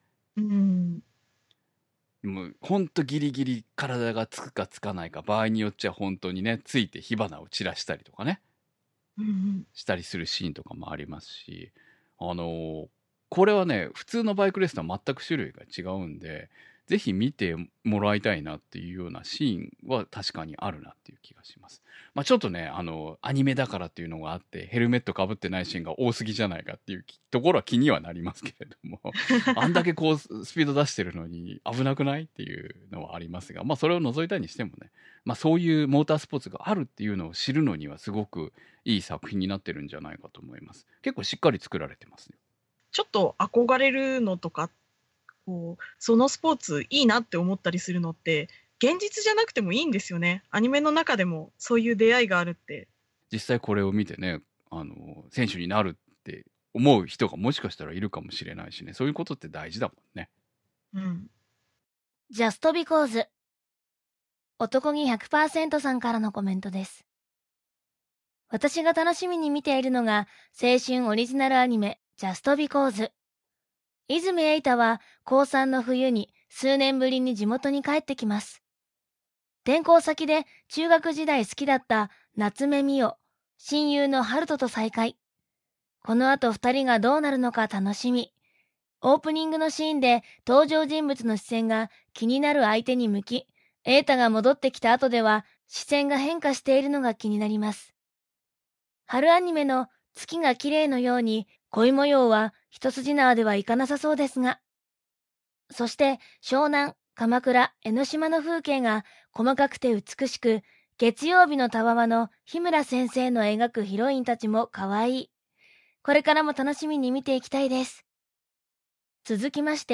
もうほんとギリギリ体がつくかつかないか、場合によっちゃ本当にね、ついて火花を散らしたりとかね、したりするシーンとかもありますし、これはね、普通のバイクレースとは全く種類が違うんで、ぜひ見てもらいたいなっていうようなシーンは確かにあるなっていう気がします。ちょっとね、アニメだからっていうのがあって、ヘルメットかぶってないシーンが多すぎじゃないかっていうところは気にはなりますけれども、あんだけこう、スピード出してるのに危なくないっていうのはありますが、それを除いたにしてもね、そういうモータースポーツがあるっていうのを知るのにはすごくいい作品になってるんじゃないかと思います。結構しっかり作られてますね。 ちょっと憧れるのとか、そのスポーツいいなって思ったりするのって現実じゃなくてもいいんですよね。アニメの中でもそういう出会いがあるって。 実際これを見てね、選手になるって思う人がもしかしたらいるかもしれないしね、そういうことって大事だもんね。 ジャストビコーズ。男気 100% さんからのコメントです。私が楽しみに見ているのが青春オリジナルアニメジャストビコーズ。泉瑛太は高3の冬に数年ぶりに地元に帰ってきます。転校先で中学時代好きだった夏目美代、親友の春人と再会。この後2人がどうなるのか楽しみ。オープニングのシーンで登場人物の視線が気になる相手に向き、瑛太が戻ってきた後では視線が変化しているのが気になります。春アニメの月が綺麗のように恋模様は一筋縄ではいかなさそうですが。そして湘南、鎌倉、江ノ島の風景が細かくて美しく、月曜日のたわわの日村先生の描くヒロインたちも可愛い。これからも楽しみに見ていきたいです。続きまして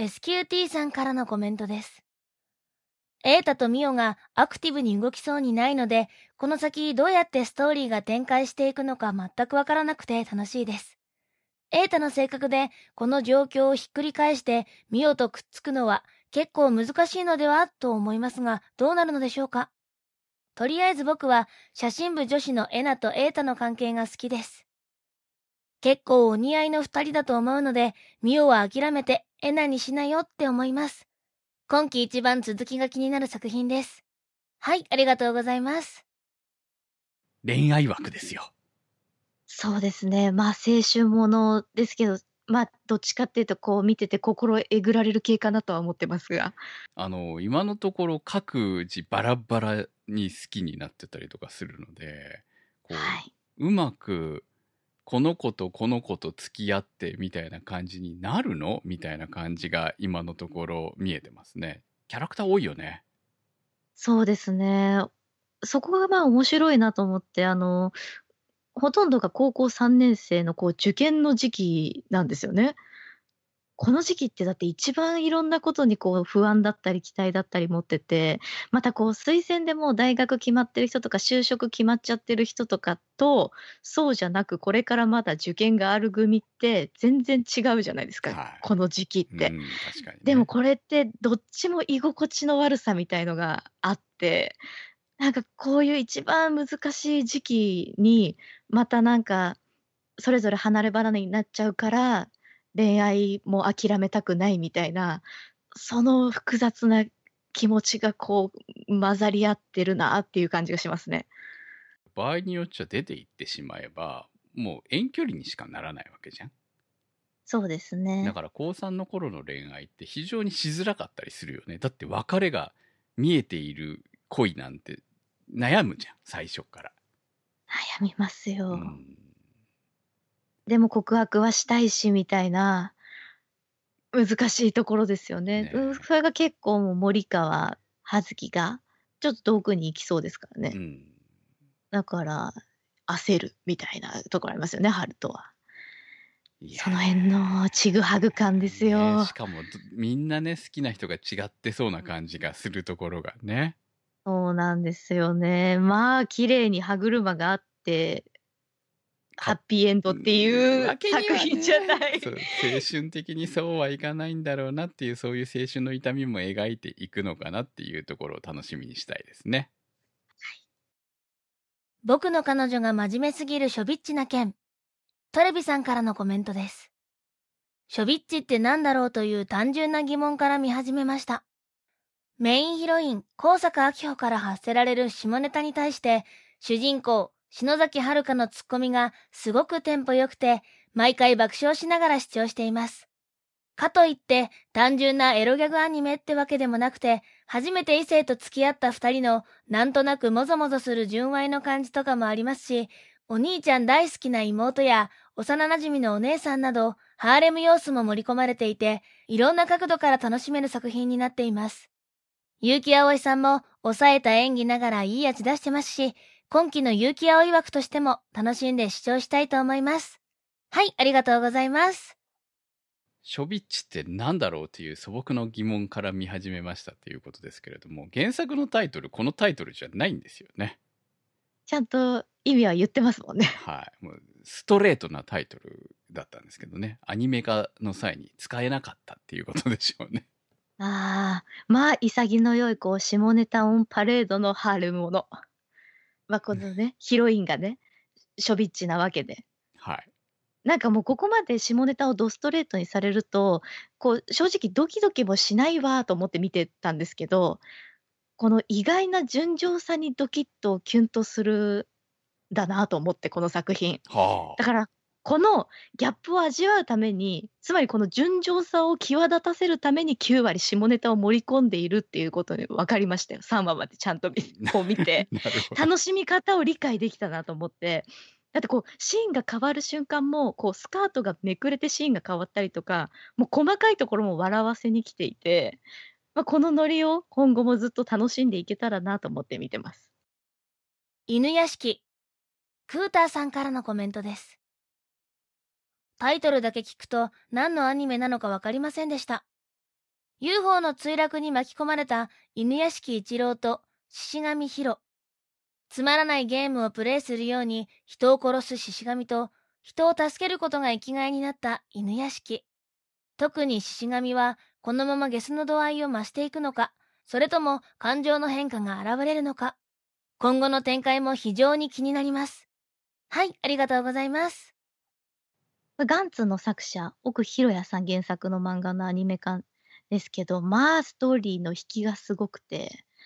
SQT さんからのコメントです。瑛太とミオがアクティブに動きそうにないので、この先どうやってストーリーが展開していくのか全くわからなくて楽しいです。瑛太の性格でこの状況をひっくり返してミオとくっつくのは結構難しいのではと思いますが、どうなるのでしょうか。とりあえず僕は写真部女子のエナと瑛太の関係が好きです。結構お似合いの2人だと思うので、ミオは諦めてエナにしなよって思います。今季一番続きが気になる作品です。はい、ありがとうございます。 恋愛枠ですよ。 そうですね。まあ、青春ものですけど、まあ、どっちかっていうと、こう見てて心えぐられる系かなとは思ってますが。 今のところ各自バラバラに好きになってたりとかするので、こはい。 うまくこの子とこの子と付き合ってみたいな感じになるのみたいな感じが今のところ見えてますね。キャラクター多いよね。 そうですね。そこがまあ面白いなと思って、ほとんどが高校3年生のこう受験の時期なんですよね。この時期ってだって一番いろんなことにこう不安だったり期待だったり持ってて、またこう推薦でもう大学決まってる人とか就職決まっちゃってる人とかと、そうじゃなくこれからまだ受験がある組って全然違うじゃないですか、 はい。 この時期って。 確かにでもね。 これってどっちも居心地の悪さみたいのがあって、なんかこういう一番難しい時期に、またなんか、それぞれ離れ離れになっちゃうから、恋愛も諦めたくないみたいな、その複雑な気持ちがこう混ざり合ってるなっていう感じがしますね。 場合によっちゃ出て行ってしまえば、もう遠距離にしかならないわけじゃん。 そうですだね。 から高3の頃の恋愛って非常にしづらかったりするよね。だって別れが見えている恋なんて悩むじゃん、最初から。 悩みますうよ。 ん。 でも告白はしたいしみたいな、難しいところですよね。 ねえ。 それが結構もう森川葉月が、ちょっと遠くに行きそうですからね。 うん。 だから、焦るみたいなところありますよね、春とは。 いやその辺のちぐはぐ感ですーねよ。 しかもみんなね、好きな人が違ってそうな感じがするところがね。 そうなんですよね。まあ、綺麗に歯車があって、ハッピーエンドっていうわけには作品じゃなね、 い。 そう、青春的にそうはいかないんだろうなっていう、そういう青春の痛みも描いていくのかなっていうところを楽しみにしたいですね。 僕の彼女が真面目すぎるショビッチな件。トレビさんからのコメントです。ショビッチって何だろうという単純な疑問から見始めました。メインヒロイン、高坂明穂から発せられる下ネタに対して、主人公、篠崎遥のツッコミがすごくテンポ良くて、毎回爆笑しながら視聴しています。かといって、単純なエロギャグアニメってわけでもなくて、初めて異性と付き合った二人の、なんとなくもぞもぞする純愛の感じとかもありますし、お兄ちゃん大好きな妹や、幼馴染のお姉さんなど、ハーレム要素も盛り込まれていて、いろんな角度から楽しめる作品になっています。結城葵さんも抑えた演技ながらいい味出してますし、今期の結城葵枠としても楽しんで視聴したいと思います。はい、ありがとうございます。 ショビッチって何だろうっていう素朴の疑問から見始めましたっていうことですけれども、原作のタイトル、このタイトルじゃないんですよね。 ちゃんと意味は言ってますもんね。 はい。もうストレートなタイトルだったんですけどね。アニメ化の際に使えなかったっていうことでしょうね。 ああ、まあ、潔の良い、こう、下ネタオンパレードのハーレムもの。まあ、このね、ヒロインがね、ショビッチなわけで。 はい。 なんかもうここまで下ネタをドストレートにされると、こう、正直ドキドキもしないわと思って見てたんですけど、この意外な純情さにドキッとキュンとするだなと思って、この作品。 はだから、このギャップを味わうために、つまりこの純情さを際立たせるために9割下ネタを盛り込んでいるっていうことに分かりましたよ。3話までちゃんとこう見て。 なるほど。 楽しみ方を理解できたなと思って。だってこう、シーンが変わる瞬間も、こう、スカートがめくれてシーンが変わったりとか、もう細かいところも笑わせに来ていて、まあ、このノリを今後もずっと楽しんでいけたらなと思って見てます。 犬屋敷。クーターさんからのコメントです。タイトルだけ聞くと何のアニメなのかわかりませんでした。UFO の墜落に巻き込まれた犬屋敷一郎と獅子神ヒロ。つまらないゲームをプレイするように人を殺す獅子神と人を助けることが生きがいになった犬屋敷。特に獅子神はこのままゲスの度合いを増していくのか、それとも感情の変化が現れるのか。今後の展開も非常に気になります。はい、ありがとうございます。 ガンツの作者、奥弘也さん原作の漫画のアニメ化ですけど、まあ、ストーリーの引きがすごくて、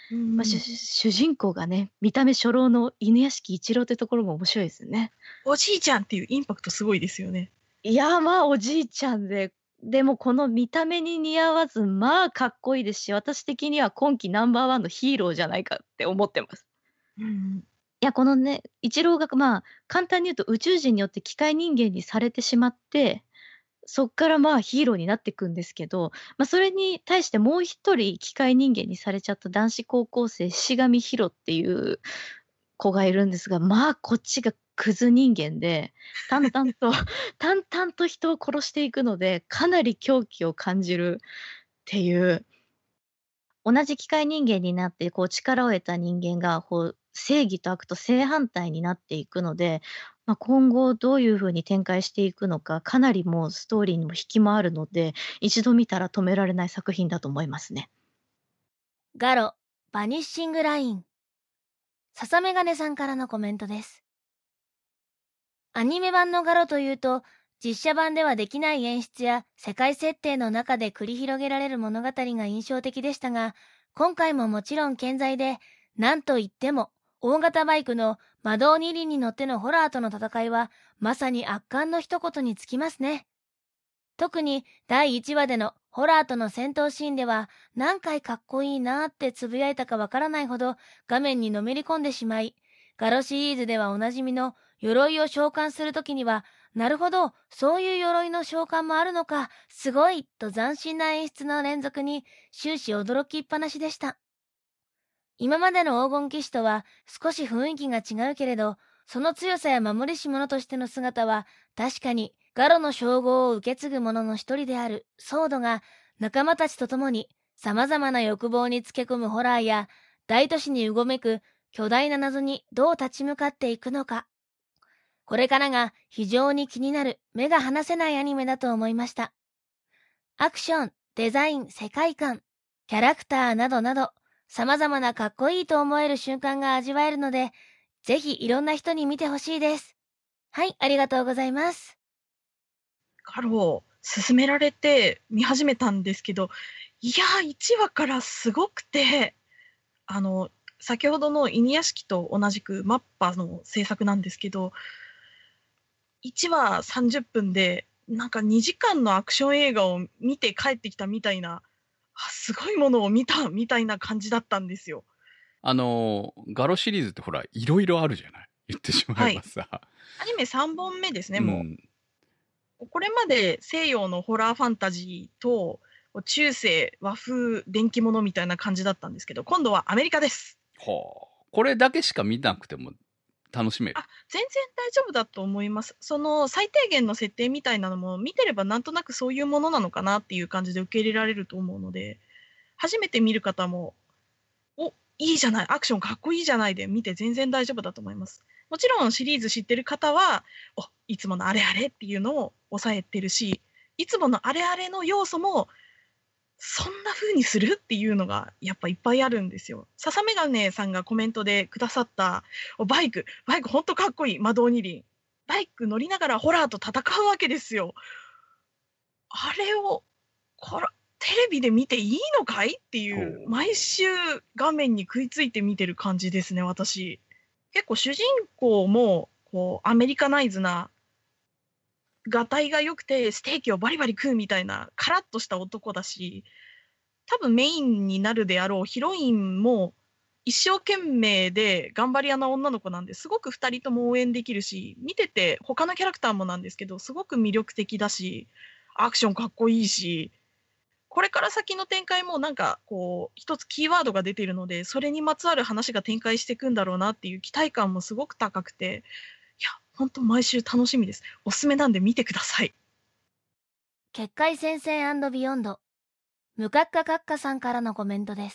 うん主人公がね、見た目初老の犬屋敷一郎ってところも面白いですね。 おじいちゃんっていうインパクトすごいですよね。 いや、まあ、おじいちゃんで、でもこの見た目に似合わず、まあ、かっこいいですし、私的には今季ナンバーワンのヒーローじゃないかって思ってます。 うんいや、このね、一郎が、まあ、簡単に言うと宇宙人によって機械人間にされてしまって、そっからまあヒーローになってくんですけど、まあ、それに対してもう一人機械人間にされちゃった男子高校生、志上ヒロっていう子がいるんですが、まあ、こっちがクズ人間で、淡々と淡々と人を殺していくので、かなり狂気を感じるっていう、同じ機械人間になって、こう力を得た人間が、こう正義と悪と正反対になっていくので、まあ、今後どういう風に展開していくのか、かなりもうストーリーにも引きもあるので、一度見たら止められない作品だと思いますね。 ガロ、バニッシングライン。笹メガネさんからのコメントです。アニメ版のガロというと、実写版ではできない演出や世界設定の中で繰り広げられる物語が印象的でしたが、今回ももちろん健在で、なんといっても大型バイクの魔導二輪に乗ってのホラーとの戦いはまさに圧巻の一言につきますね。特に第1話でのホラーとの戦闘シーンでは、何回かっこいいなーってつぶやいたかわからないほど画面にのめり込んでしまい、ガロシリーズではおなじみの鎧を召喚するときには、なるほど、そういう鎧の召喚もあるのか、すごいと斬新な演出の連続に終始驚きっぱなしでした。今までの黄金騎士とは少し雰囲気が違うけれど、その強さや守りし者としての姿は確かにガロの称号を受け継ぐ者の一人であるソードが仲間たちと共に様々な欲望につけ込むホラーや大都市にうごめく巨大な謎にどう立ち向かっていくのか。これからが非常に気になる目が離せないアニメだと思いました。アクション、デザイン、世界観、キャラクターなどなど様々なかっこいいと思える瞬間が味わえるので、ぜひいろんな人に見てほしいです。はい、ありがとうございます。 ガロ勧められて見始めたんですけど、いやー、1話からすごくて、先ほどの犬屋敷と同じくマッパの制作なんですけど、1話30分で、なんか2時間のアクション映画を見て帰ってきたみたいな、すごいものを見たみたいな感じだったんですよ。 ガロシリーズってほら、いろいろあるじゃない。言ってしまえばさ。 アニメ3本目ですね、もう。 うんこれまで西洋のホラーファンタジーと中世和風電気物みたいな感じだったんですけど、今度はアメリカです。 はあ。これだけしか見なくても楽しめる。 全然大丈夫だと思います。その最低限の設定みたいなのも見てればなんとなくそういうものなのかなっていう感じで受け入れられると思うので、初めて見る方も、いいじゃない、アクションかっこいいじゃないで見て全然大丈夫だと思います。もちろんシリーズ知ってる方は、いつものあれあれっていうのを抑えてるし、いつものあれあれの要素も、そんな風にするっていうのがやっぱいっぱいあるんですよ。笹メガネさんがコメントでくださったバイクほんとかっこいい、魔導二輪。バイク乗りながらホラーと戦うわけですよ。あれをテレビで見ていいのかいっていう、毎週画面に食いついて見てる感じですね、私。結構主人公もこうアメリカナイズな、がたいが良くてステーキをバリバリ食うみたいなカラッとした男だし、多分メインになるであろうヒロインも一生懸命で頑張り屋な女の子なんで、すごく2人とも応援できるし、見てて他のキャラクターもなんですけどすごく魅力的だし、アクションかっこいいし、これから先の展開もなんかこう一つキーワードが出ているので、それにまつわる話が展開していくんだろうなっていう期待感もすごく高くて、いや本当毎週楽しみです。おすすめなんで見てください。 結界戦線&ビヨンド、ムカッカカッカさんからのコメントです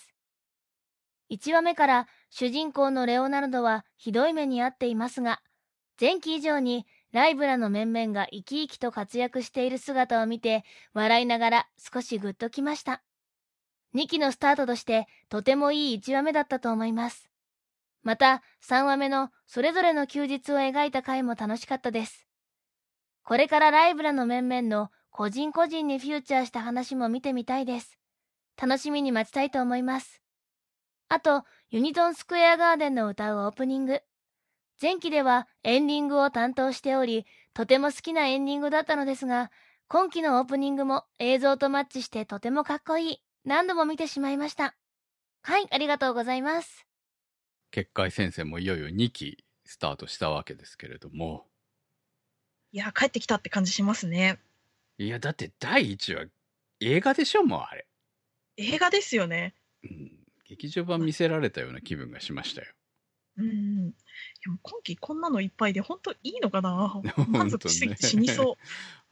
。1話目から主人公のレオナルドはひどい目に遭っていますが、前期以上にライブラの面々が生き生きと活躍している姿を見て笑いながら少しグッときました。2期のスタートとしてとてもいい1話目だったと思います。また3話目のそれぞれの休日を描いた回も楽しかったです。これからライブラの面々の個人個人にフューチャーした話も見てみたいです。楽しみに待ちたいと思います。 あと、ユニゾンスクエアガーデンの歌うオープニング。前期ではエンディングを担当しており、とても好きなエンディングだったのですが、今期のオープニングも映像とマッチしてとてもかっこいい。何度も見てしまいました。はい、ありがとうございます。 結界戦線もいよいよ2期スタートしたわけですけれども。 いや、帰ってきたって感じしますね。 いや、だって第1話映画でしょ、もうあれ。 映画ですよね。 うん。劇場版見せられたような気分がしましたよ。 いやもう今期こんなのいっぱいで本当いいのかな。満足しすぎて死にそう。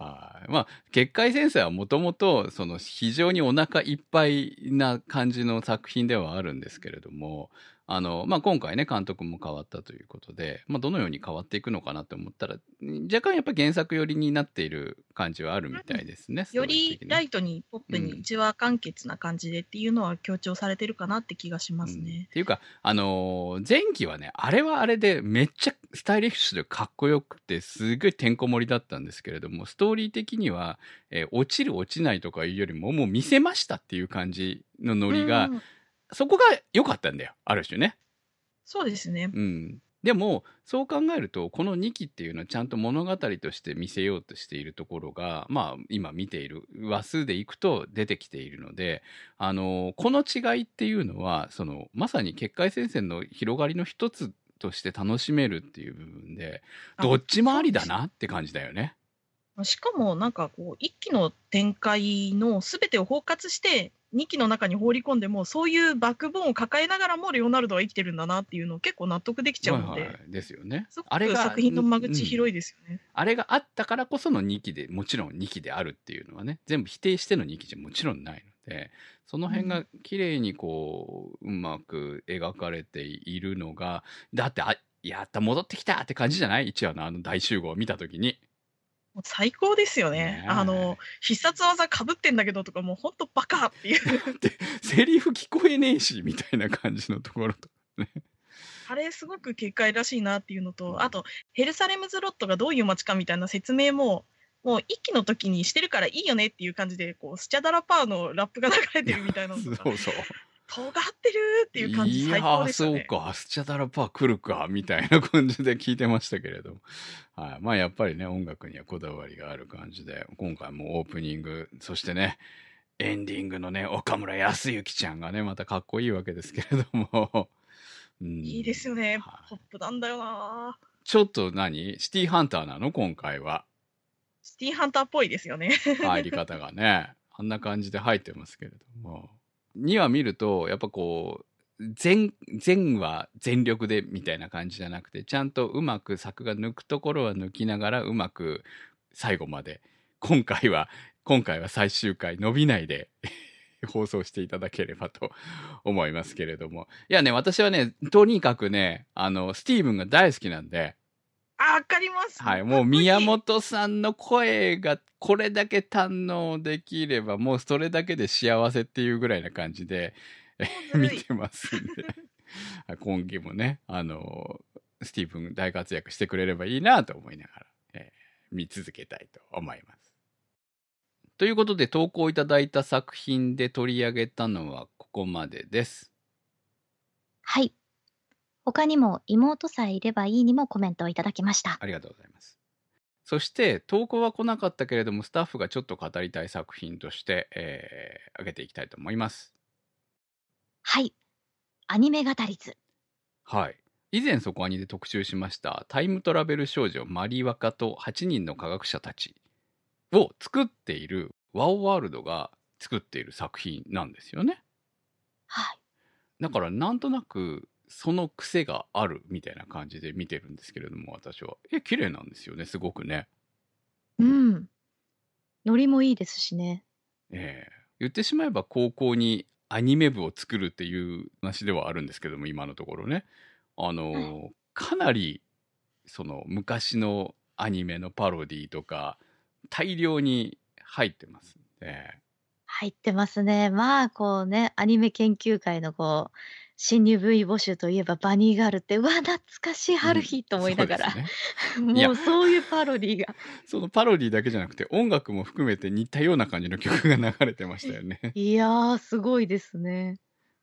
はい。まあ、結界戦線はもともと、その非常にお腹いっぱいな感じの作品ではあるんですけれども、まあ、今回ね、監督も変わったということで、まあ、どのように変わっていくのかなと思ったら、若干やっぱ原作寄りになっている感じはあるみたいですね。 よりライトに、ポップに、一話完結な感じでっていうのは強調されてるかなって気がしますね。 っていうか、前期はね、あれはあれでめっちゃスタイリッシュでかっこよくて、すごいてんこ盛りだったんですけれども、ストーリー的には、落ちる落ちないとかいうよりも、もう見せましたっていう感じのノリが、そこが良かったんだよ、ある種ね。 そうですね。 でも、そう考えると、この2期っていうのはちゃんと物語として見せようとしているところが、まあ、今見ている話数でいくと出てきているので、この違いっていうのは、まさに結界戦線の広がりの一つとして楽しめるっていう部分で、どっちもありだなって感じだよね。 しかもなんかこう1期の展開の全てを包括して2期の中に放り込んでもそういうバックボーンを抱えながらもレオナルドは生きてるんだなっていうのを結構納得できちゃうので、 ですよね。 すごく作品の間口広いですよね。 あれがあったからこその2期で、もちろん2期であるっていうのはね、全部否定しての2期じゃもちろんないので、その辺が綺麗にこう、うまく描かれているのが、だってやった戻ってきたって感じじゃない ?1 話の大集合を見たときに。 最高ですよね。必殺技かぶってんだけどとかもうほんとバカっていう。 で、セリフ聞こえねえし、みたいな感じのところとかね。 あれすごく結界らしいなっていうのと、あと、ヘルサレムズロットがどういう街かみたいな説明も、もう一期の時にしてるからいいよねっていう感じで、こう、スチャダラパーのラップが流れてるみたいなのとか。 そうそう。 尖ってるっていう感じ最高でしたね。 いやー、そうか、スチャダラパー来るか、みたいな感じで聞いてましたけれども。はい。まあやっぱりね、音楽にはこだわりがある感じで、今回もオープニング、そしてね、エンディングのね、岡村康之ちゃんがね、またかっこいいわけですけれども。 いいですよね。ポップなんだよな。 ちょっとシティハンターなの今回は。 シティハンターっぽいですよね。 入り方がね。あんな感じで入ってますけれども。2話見ると、やっぱこう、全話全力でみたいな感じじゃなくて、ちゃんとうまく作が抜くところは抜きながら、うまく最後まで、今回は最終回伸びないで放送していただければと思いますけれども。いやね、私はね、とにかくね、スティーブンが大好きなんで、 わかります。 はい。もう宮本さんの声がこれだけ堪能できれば、もうそれだけで幸せっていうぐらいな感じで見てますんで。今期もね、スティーブン大活躍してくれればいいなと思いながら、見続けたいと思います。ということで投稿いただいた作品で取り上げたのはここまでです。 はい。他にも妹さえいればいいにもコメントをいただきました。 ありがとうございます。そして投稿は来なかったけれどもスタッフがちょっと語りたい作品として、挙げていきたいと思います。 はい。アニメ語り図。 はい。以前そこアニで特集しましたタイムトラベル少女マリワカと8人の科学者たちを作っているワオワールドが作っている作品なんですよね。 はい。 だからなんとなくその癖があるみたいな感じで見てるんですけれども、私は。綺麗なんですよね、すごくね。 うん。ノリもいいですしね。 言ってしまえば高校にアニメ部を作るっていう話ではあるんですけども、今のところね。かなり、昔のアニメのパロディとか、大量に入ってますんで。 入ってますね。まあ、こうね、アニメ研究会のこう、新入部員募集といえばバニーガールって、うわ、懐かしい春日と思いながら、もうそういうパロディーが。 そのパロディーだけじゃなくて、音楽も含めて似たような感じの曲が流れてましたよね。 いやー、すごいですね。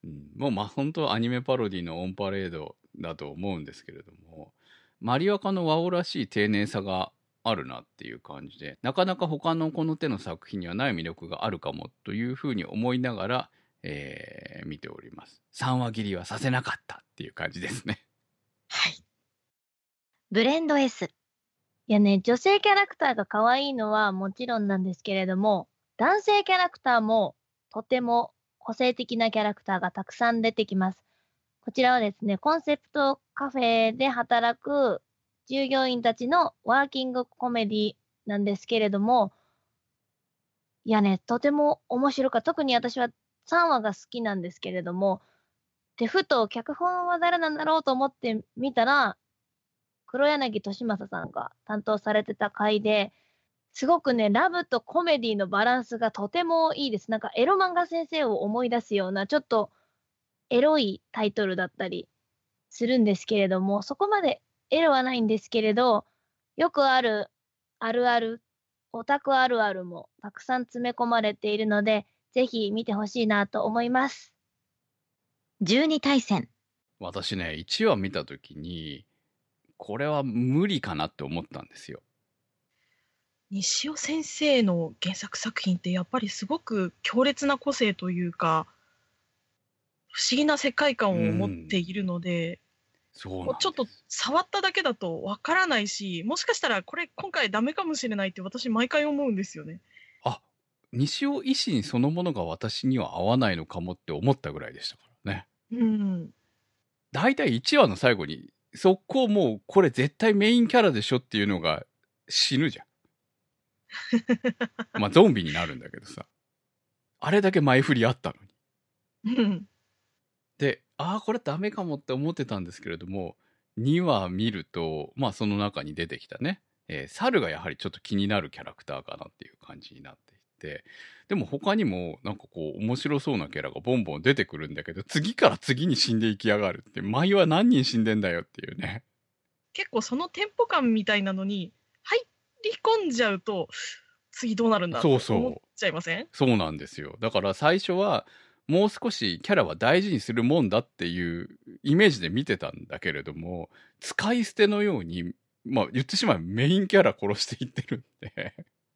もう本当アニメパロディのオンパレードだと思うんですけれども、マリアカのワオらしい丁寧さがあるなっていう感じで、なかなか他のこの手の作品にはない魅力があるかもというふうに思いながら、見ております。3話切りはさせなかったっていう感じですね。 はい。 ブレンド S。 いやね、女性キャラクターが可愛いのはもちろんなんですけれども、男性キャラクターもとても個性的なキャラクターがたくさん出てきます。こちらはですね、コンセプトカフェで働く従業員たちのワーキングコメディなんですけれども、いやね、とても面白かった。特に私は3話が好きなんですけれども、で、ふと脚本は誰なんだろうと思ってみたら、黒柳利正さんが担当されてた回で、すごくね、ラブとコメディのバランスがとてもいいです。なんかエロ漫画先生を思い出すような、ちょっとエロいタイトルだったりするんですけれども、そこまでエロはないんですけれど、よくあるあるある、オタクあるあるもたくさん詰め込まれているので、ぜひ見てほしいなと思います。 12対戦。 私ね、1話見たときに、これは無理かなって思ったんですよ。 西尾先生の原作作品ってやっぱりすごく強烈な個性というか、不思議な世界観を持っているので、 そうなんちょっと触っただけだとわからないし、もしかしたらこれ今回ダメかもしれないって私毎回思うんですよね。 あ、西尾維新そのものが私には合わないのかもって思ったぐらいでしたからね。 うん。 だいたい1話の最後に、速攻もうこれ絶対メインキャラでしょっていうのが死ぬじゃん。まあゾンビになるんだけどさ。あれだけ前振りあったのに。 うん。 で、これダメかもって思ってたんですけれども、2話見ると、まあその中に出てきたね、猿がやはりちょっと気になるキャラクターかなっていう感じになっていて、でも他にもなんかこう面白そうなキャラがボンボン出てくるんだけど、次から次に死んでいきやがるって、前は何人死んでんだよっていうね。 結構そのテンポ感みたいなのに入り込んじゃうと、次どうなるんだって思っちゃいません？ そうなんですよ。だから最初は、もう少しキャラは大事にするもんだっていうイメージで見てたんだけれども、使い捨てのように、まあ言ってしまえばメインキャラ殺していってるんで。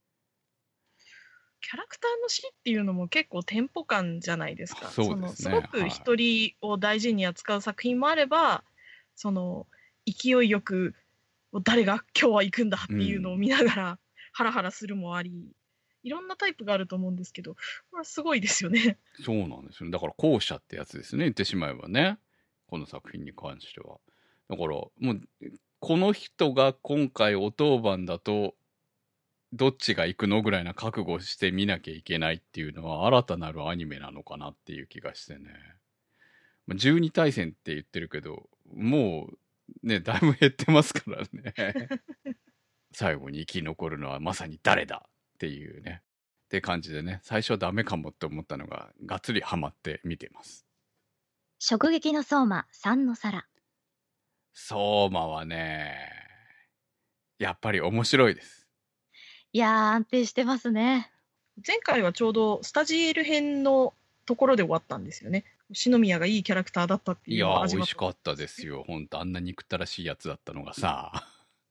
キャラクターの死っていうのも結構テンポ感じゃないですか。 そうですね。 すごく一人を大事に扱う作品もあれば、勢いよく誰が今日は行くんだっていうのを見ながらハラハラするもあり、いろんなタイプがあると思うんですけど、これはすごいですよね。 そうなんですよね。だから後者ってやつですね、言ってしまえばね。この作品に関しては。だからもう、この人が今回お当番だと、どっちが行くのぐらいな覚悟して見なきゃいけないっていうのは新たなるアニメなのかなっていう気がしてね。12対戦って言ってるけど、もうね、だいぶ減ってますからね。最後に生き残るのはまさに誰だっていうね。って感じでね、最初はダメかもって思ったのが、がっつりハマって見てます。 食撃の相馬3の皿。 相馬はね、やっぱり面白いです。 いやー、安定してますね。 前回はちょうどスタジエル編のところで終わったんですよね。篠宮がいいキャラクターだったっていうのを味わった。 いやー、美味しかったですよ。ほんと、あんな憎たらしいやつだったのがさ。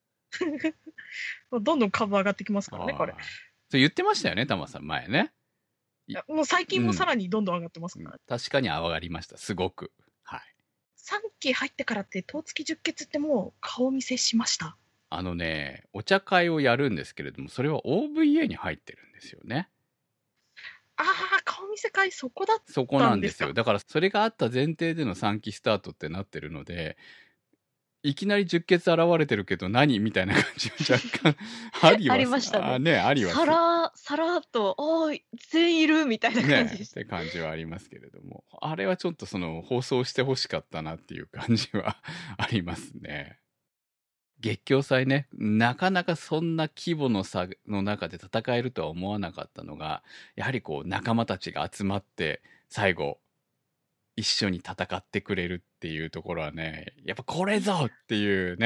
どんどん株上がってきますからね、これ。 そう言ってましたよね、タマさん、前ね。 もう最近もさらにどんどん上がってますから、 確かに上がりました、すごく。はい。 3期入ってからって、頭突き10決ってもう顔見せしました。 お茶会をやるんですけれども、それは OVA に入ってるんですよね。 ああ、顔見せ会そこだったんですか。 そこなんですよ。だからそれがあった前提での3期スタートってなってるので、いきなり10決現れてるけど何みたいな感じが若干ありはありましたね。 ありはさらっと、全員いるみたいな感じでした。 って感じはありますけれども、あれはちょっと放送してほしかったなっていう感じはありますね。月経祭ね、なかなかそんな規模の差の中で戦えるとは思わなかったのが、やはりこう仲間たちが集まって最後一緒に戦ってくれるっていうところはね、やっぱこれぞっていうね、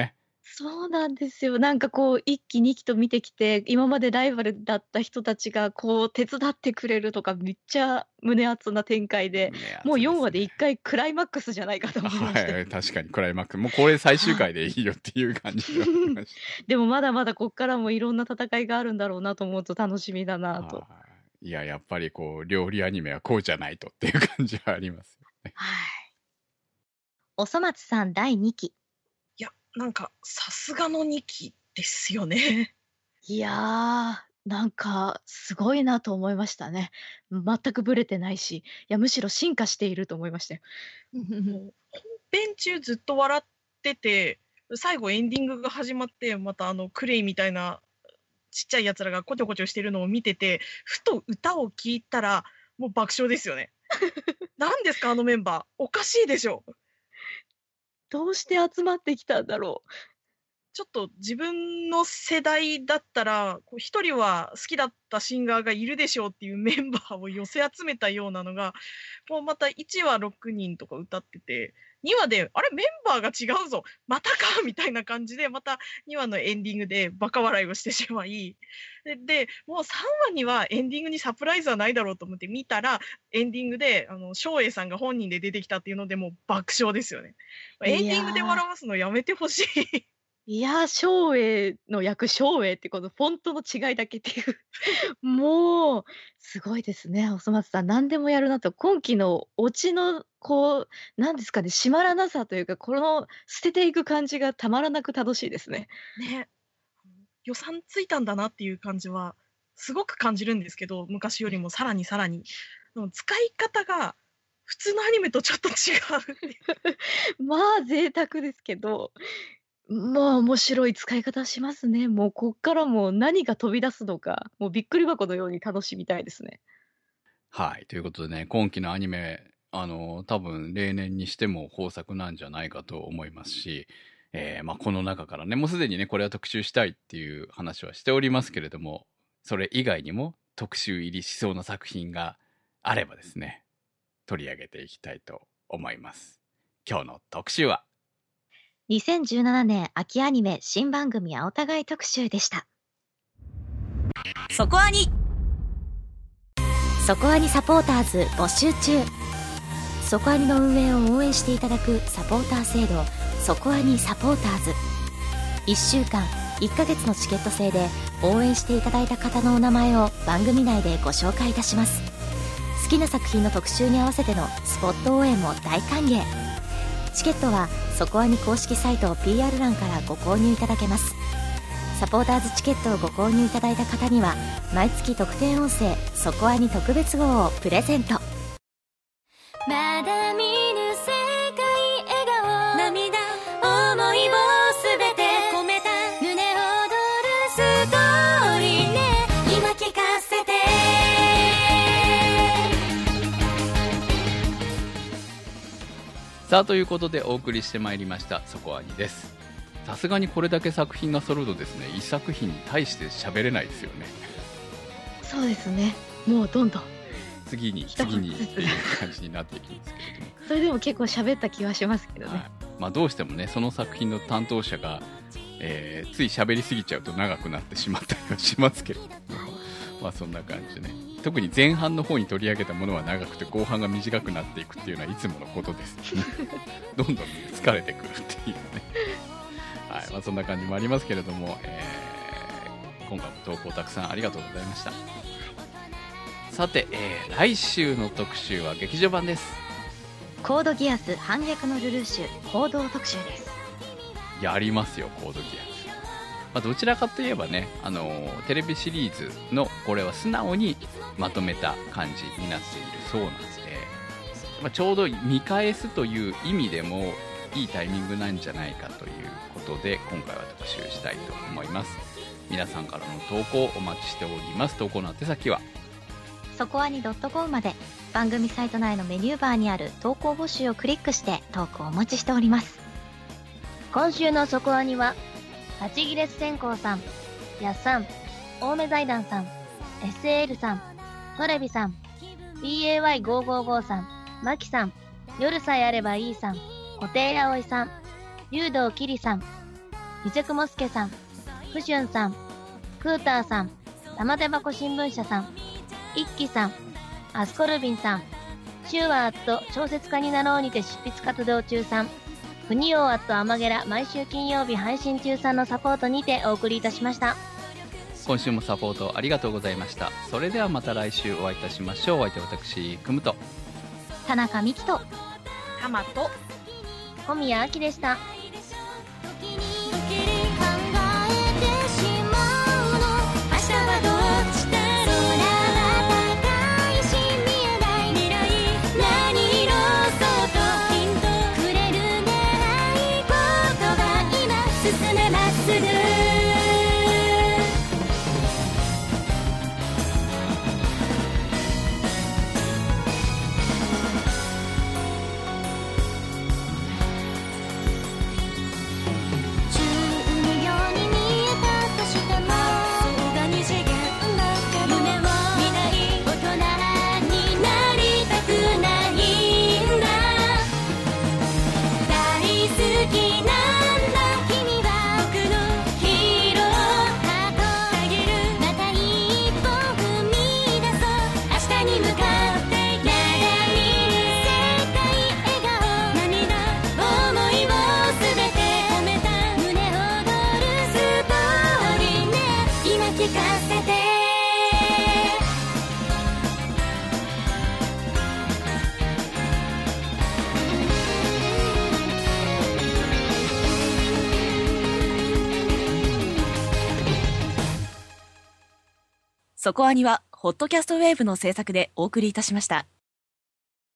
そうなんですよ。なんかこう、1期2期と見てきて、今までライバルだった人たちがこう手伝ってくれるとか、めっちゃ胸熱な展開で、もう4話で1回クライマックスじゃないかと思いました。 はい、確かにクライマックス。もうこれ最終回でいいよっていう感じで思いましでもまだまだこっからもいろんな戦いがあるんだろうなと思うと楽しみだなた。 と。 はいいや、やっぱりこう、料理アニメはこうじゃないとっていう感じはありますよね。 はい。 おそ松さん第2期。 いや、なんか、さすがの2期ですよね。 いやー、なんかすごいなと思いましたね。全くブレてないし、いや、むしろ進化していると思いましたよ。 もう本編中ずっと笑ってて、最後エンディングが始まって、またクレイみたいなちっちゃいやつらがこちょこちょしてるのを見てて、ふと歌を聴いたら、もう爆笑ですよね。何ですか、あのメンバー。おかしいでしょ。 どうして集まってきたんだろう。 ちょっと自分の世代だったら、一人は好きだったシンガーがいるでしょうっていうメンバーを寄せ集めたようなのが、もうまた1話6人とか歌ってて、2話で、あれメンバーが違うぞまたかみたいな感じで、また2話のエンディングでバカ笑いをしてしまい、で、もう3話にはエンディングにサプライズはないだろうと思って見たら、エンディングで、照英さんが本人で出てきたっていうので、もう爆笑ですよね。エンディングで笑わすのやめてほしい。 いやー、照英の役、照英ってこのフォントの違いだけっていう。もう、すごいですね、おそ松さん。何でもやるなと。今期のオチの、こう、なんですかね、締まらなさというか、この捨てていく感じがたまらなく楽しいですね。 ね。予算ついたんだなっていう感じは、すごく感じるんですけど、昔よりもさらにさらに。でも使い方が、普通のアニメとちょっと違うっていう。 まあ、贅沢ですけど、まあ、面白い使い方しますね。もうこっからもう何が飛び出すのか、もうびっくり箱のように楽しみたいですね。 はい。ということでね、今期のアニメ、多分例年にしても豊作なんじゃないかと思いますし、まあ、この中からね、もうすでにね、これは特集したいっていう話はしておりますけれども、それ以外にも特集入りしそうな作品があればですね、取り上げていきたいと思います。今日の特集は、 2017年秋アニメ新番組青互い特集でした。 そこアニそこアニサポーターズ募集中。そこアニの運営を応援していただくサポーター制度、そこアニサポーターズ。1週間1ヶ月のチケット制で応援していただいた方のお名前を番組内でご紹介いたします。好きな作品の特集に合わせてのスポット応援も大歓迎。チケットはそこアニ公式サイト PR 欄からご購入いただけます。サポーターズチケットをご購入いただいた方には毎月特典音声そこアニ特別号をプレゼント。 まだ見ぬ世界笑顔涙思いをすべて込めた胸躍るストーリーね今聞かせて。 さあということでお送りしてまいりましたそこアニです。さすがにこれだけ作品が揃うとですね、一作品に対して喋れないですよね。 そうですね。もうどんどん。 次にっていう感じになっていくんですけれども。 それでも結構喋った気はしますけどね。 はい、まあどうしてもね、その作品の担当者が、つい喋りすぎちゃうと長くなってしまったりはしますけれども、まあそんな感じでね。特に前半の方に取り上げたものは長くて後半が短くなっていくっていうのはいつものことです。どんどん疲れてくるっていうね。はい、まあそんな感じもありますけれども、今回も投稿たくさんありがとうございました。さて、来週の特集は劇場版です。 コードギアス反逆のルルーシュ行動特集です。 やりますよ、コードギアス。まあ、どちらかといえばね、テレビシリーズのこれは素直にまとめた感じになっているそうなので、まあ、ちょうど見返すという意味でもいいタイミングなんじゃないかということで今回は特集したいと思います。皆さんからの投稿お待ちしております。投稿の宛先はそこアニ.com まで。番組サイト内のメニューバーにある投稿募集をクリックして投稿お待ちしております。 今週のそこアニは、立ち切れ線香さん、やっさん、青梅財団さん、SAL さん、トレビさん、BAY555 さん、マキさん、夜さえあればいいさん、固定葵さん、竜道きりさん、 ニセクモスケさん、フシュンさん、クーターさん、玉手箱新聞社さん、イッキさん、アスコルビンさん、シューワーと小説家になろうにて執筆活動中さん、フニオーアマゲラ毎週金曜日配信中さんのサポートにてお送りいたしました。 今週もサポートありがとうございました。それではまた来週お会いいたしましょう。お相手は私、クムと田中美希とタマと小宮明でした。 そこアニはホットキャストウェーブの制作でお送りいたしました。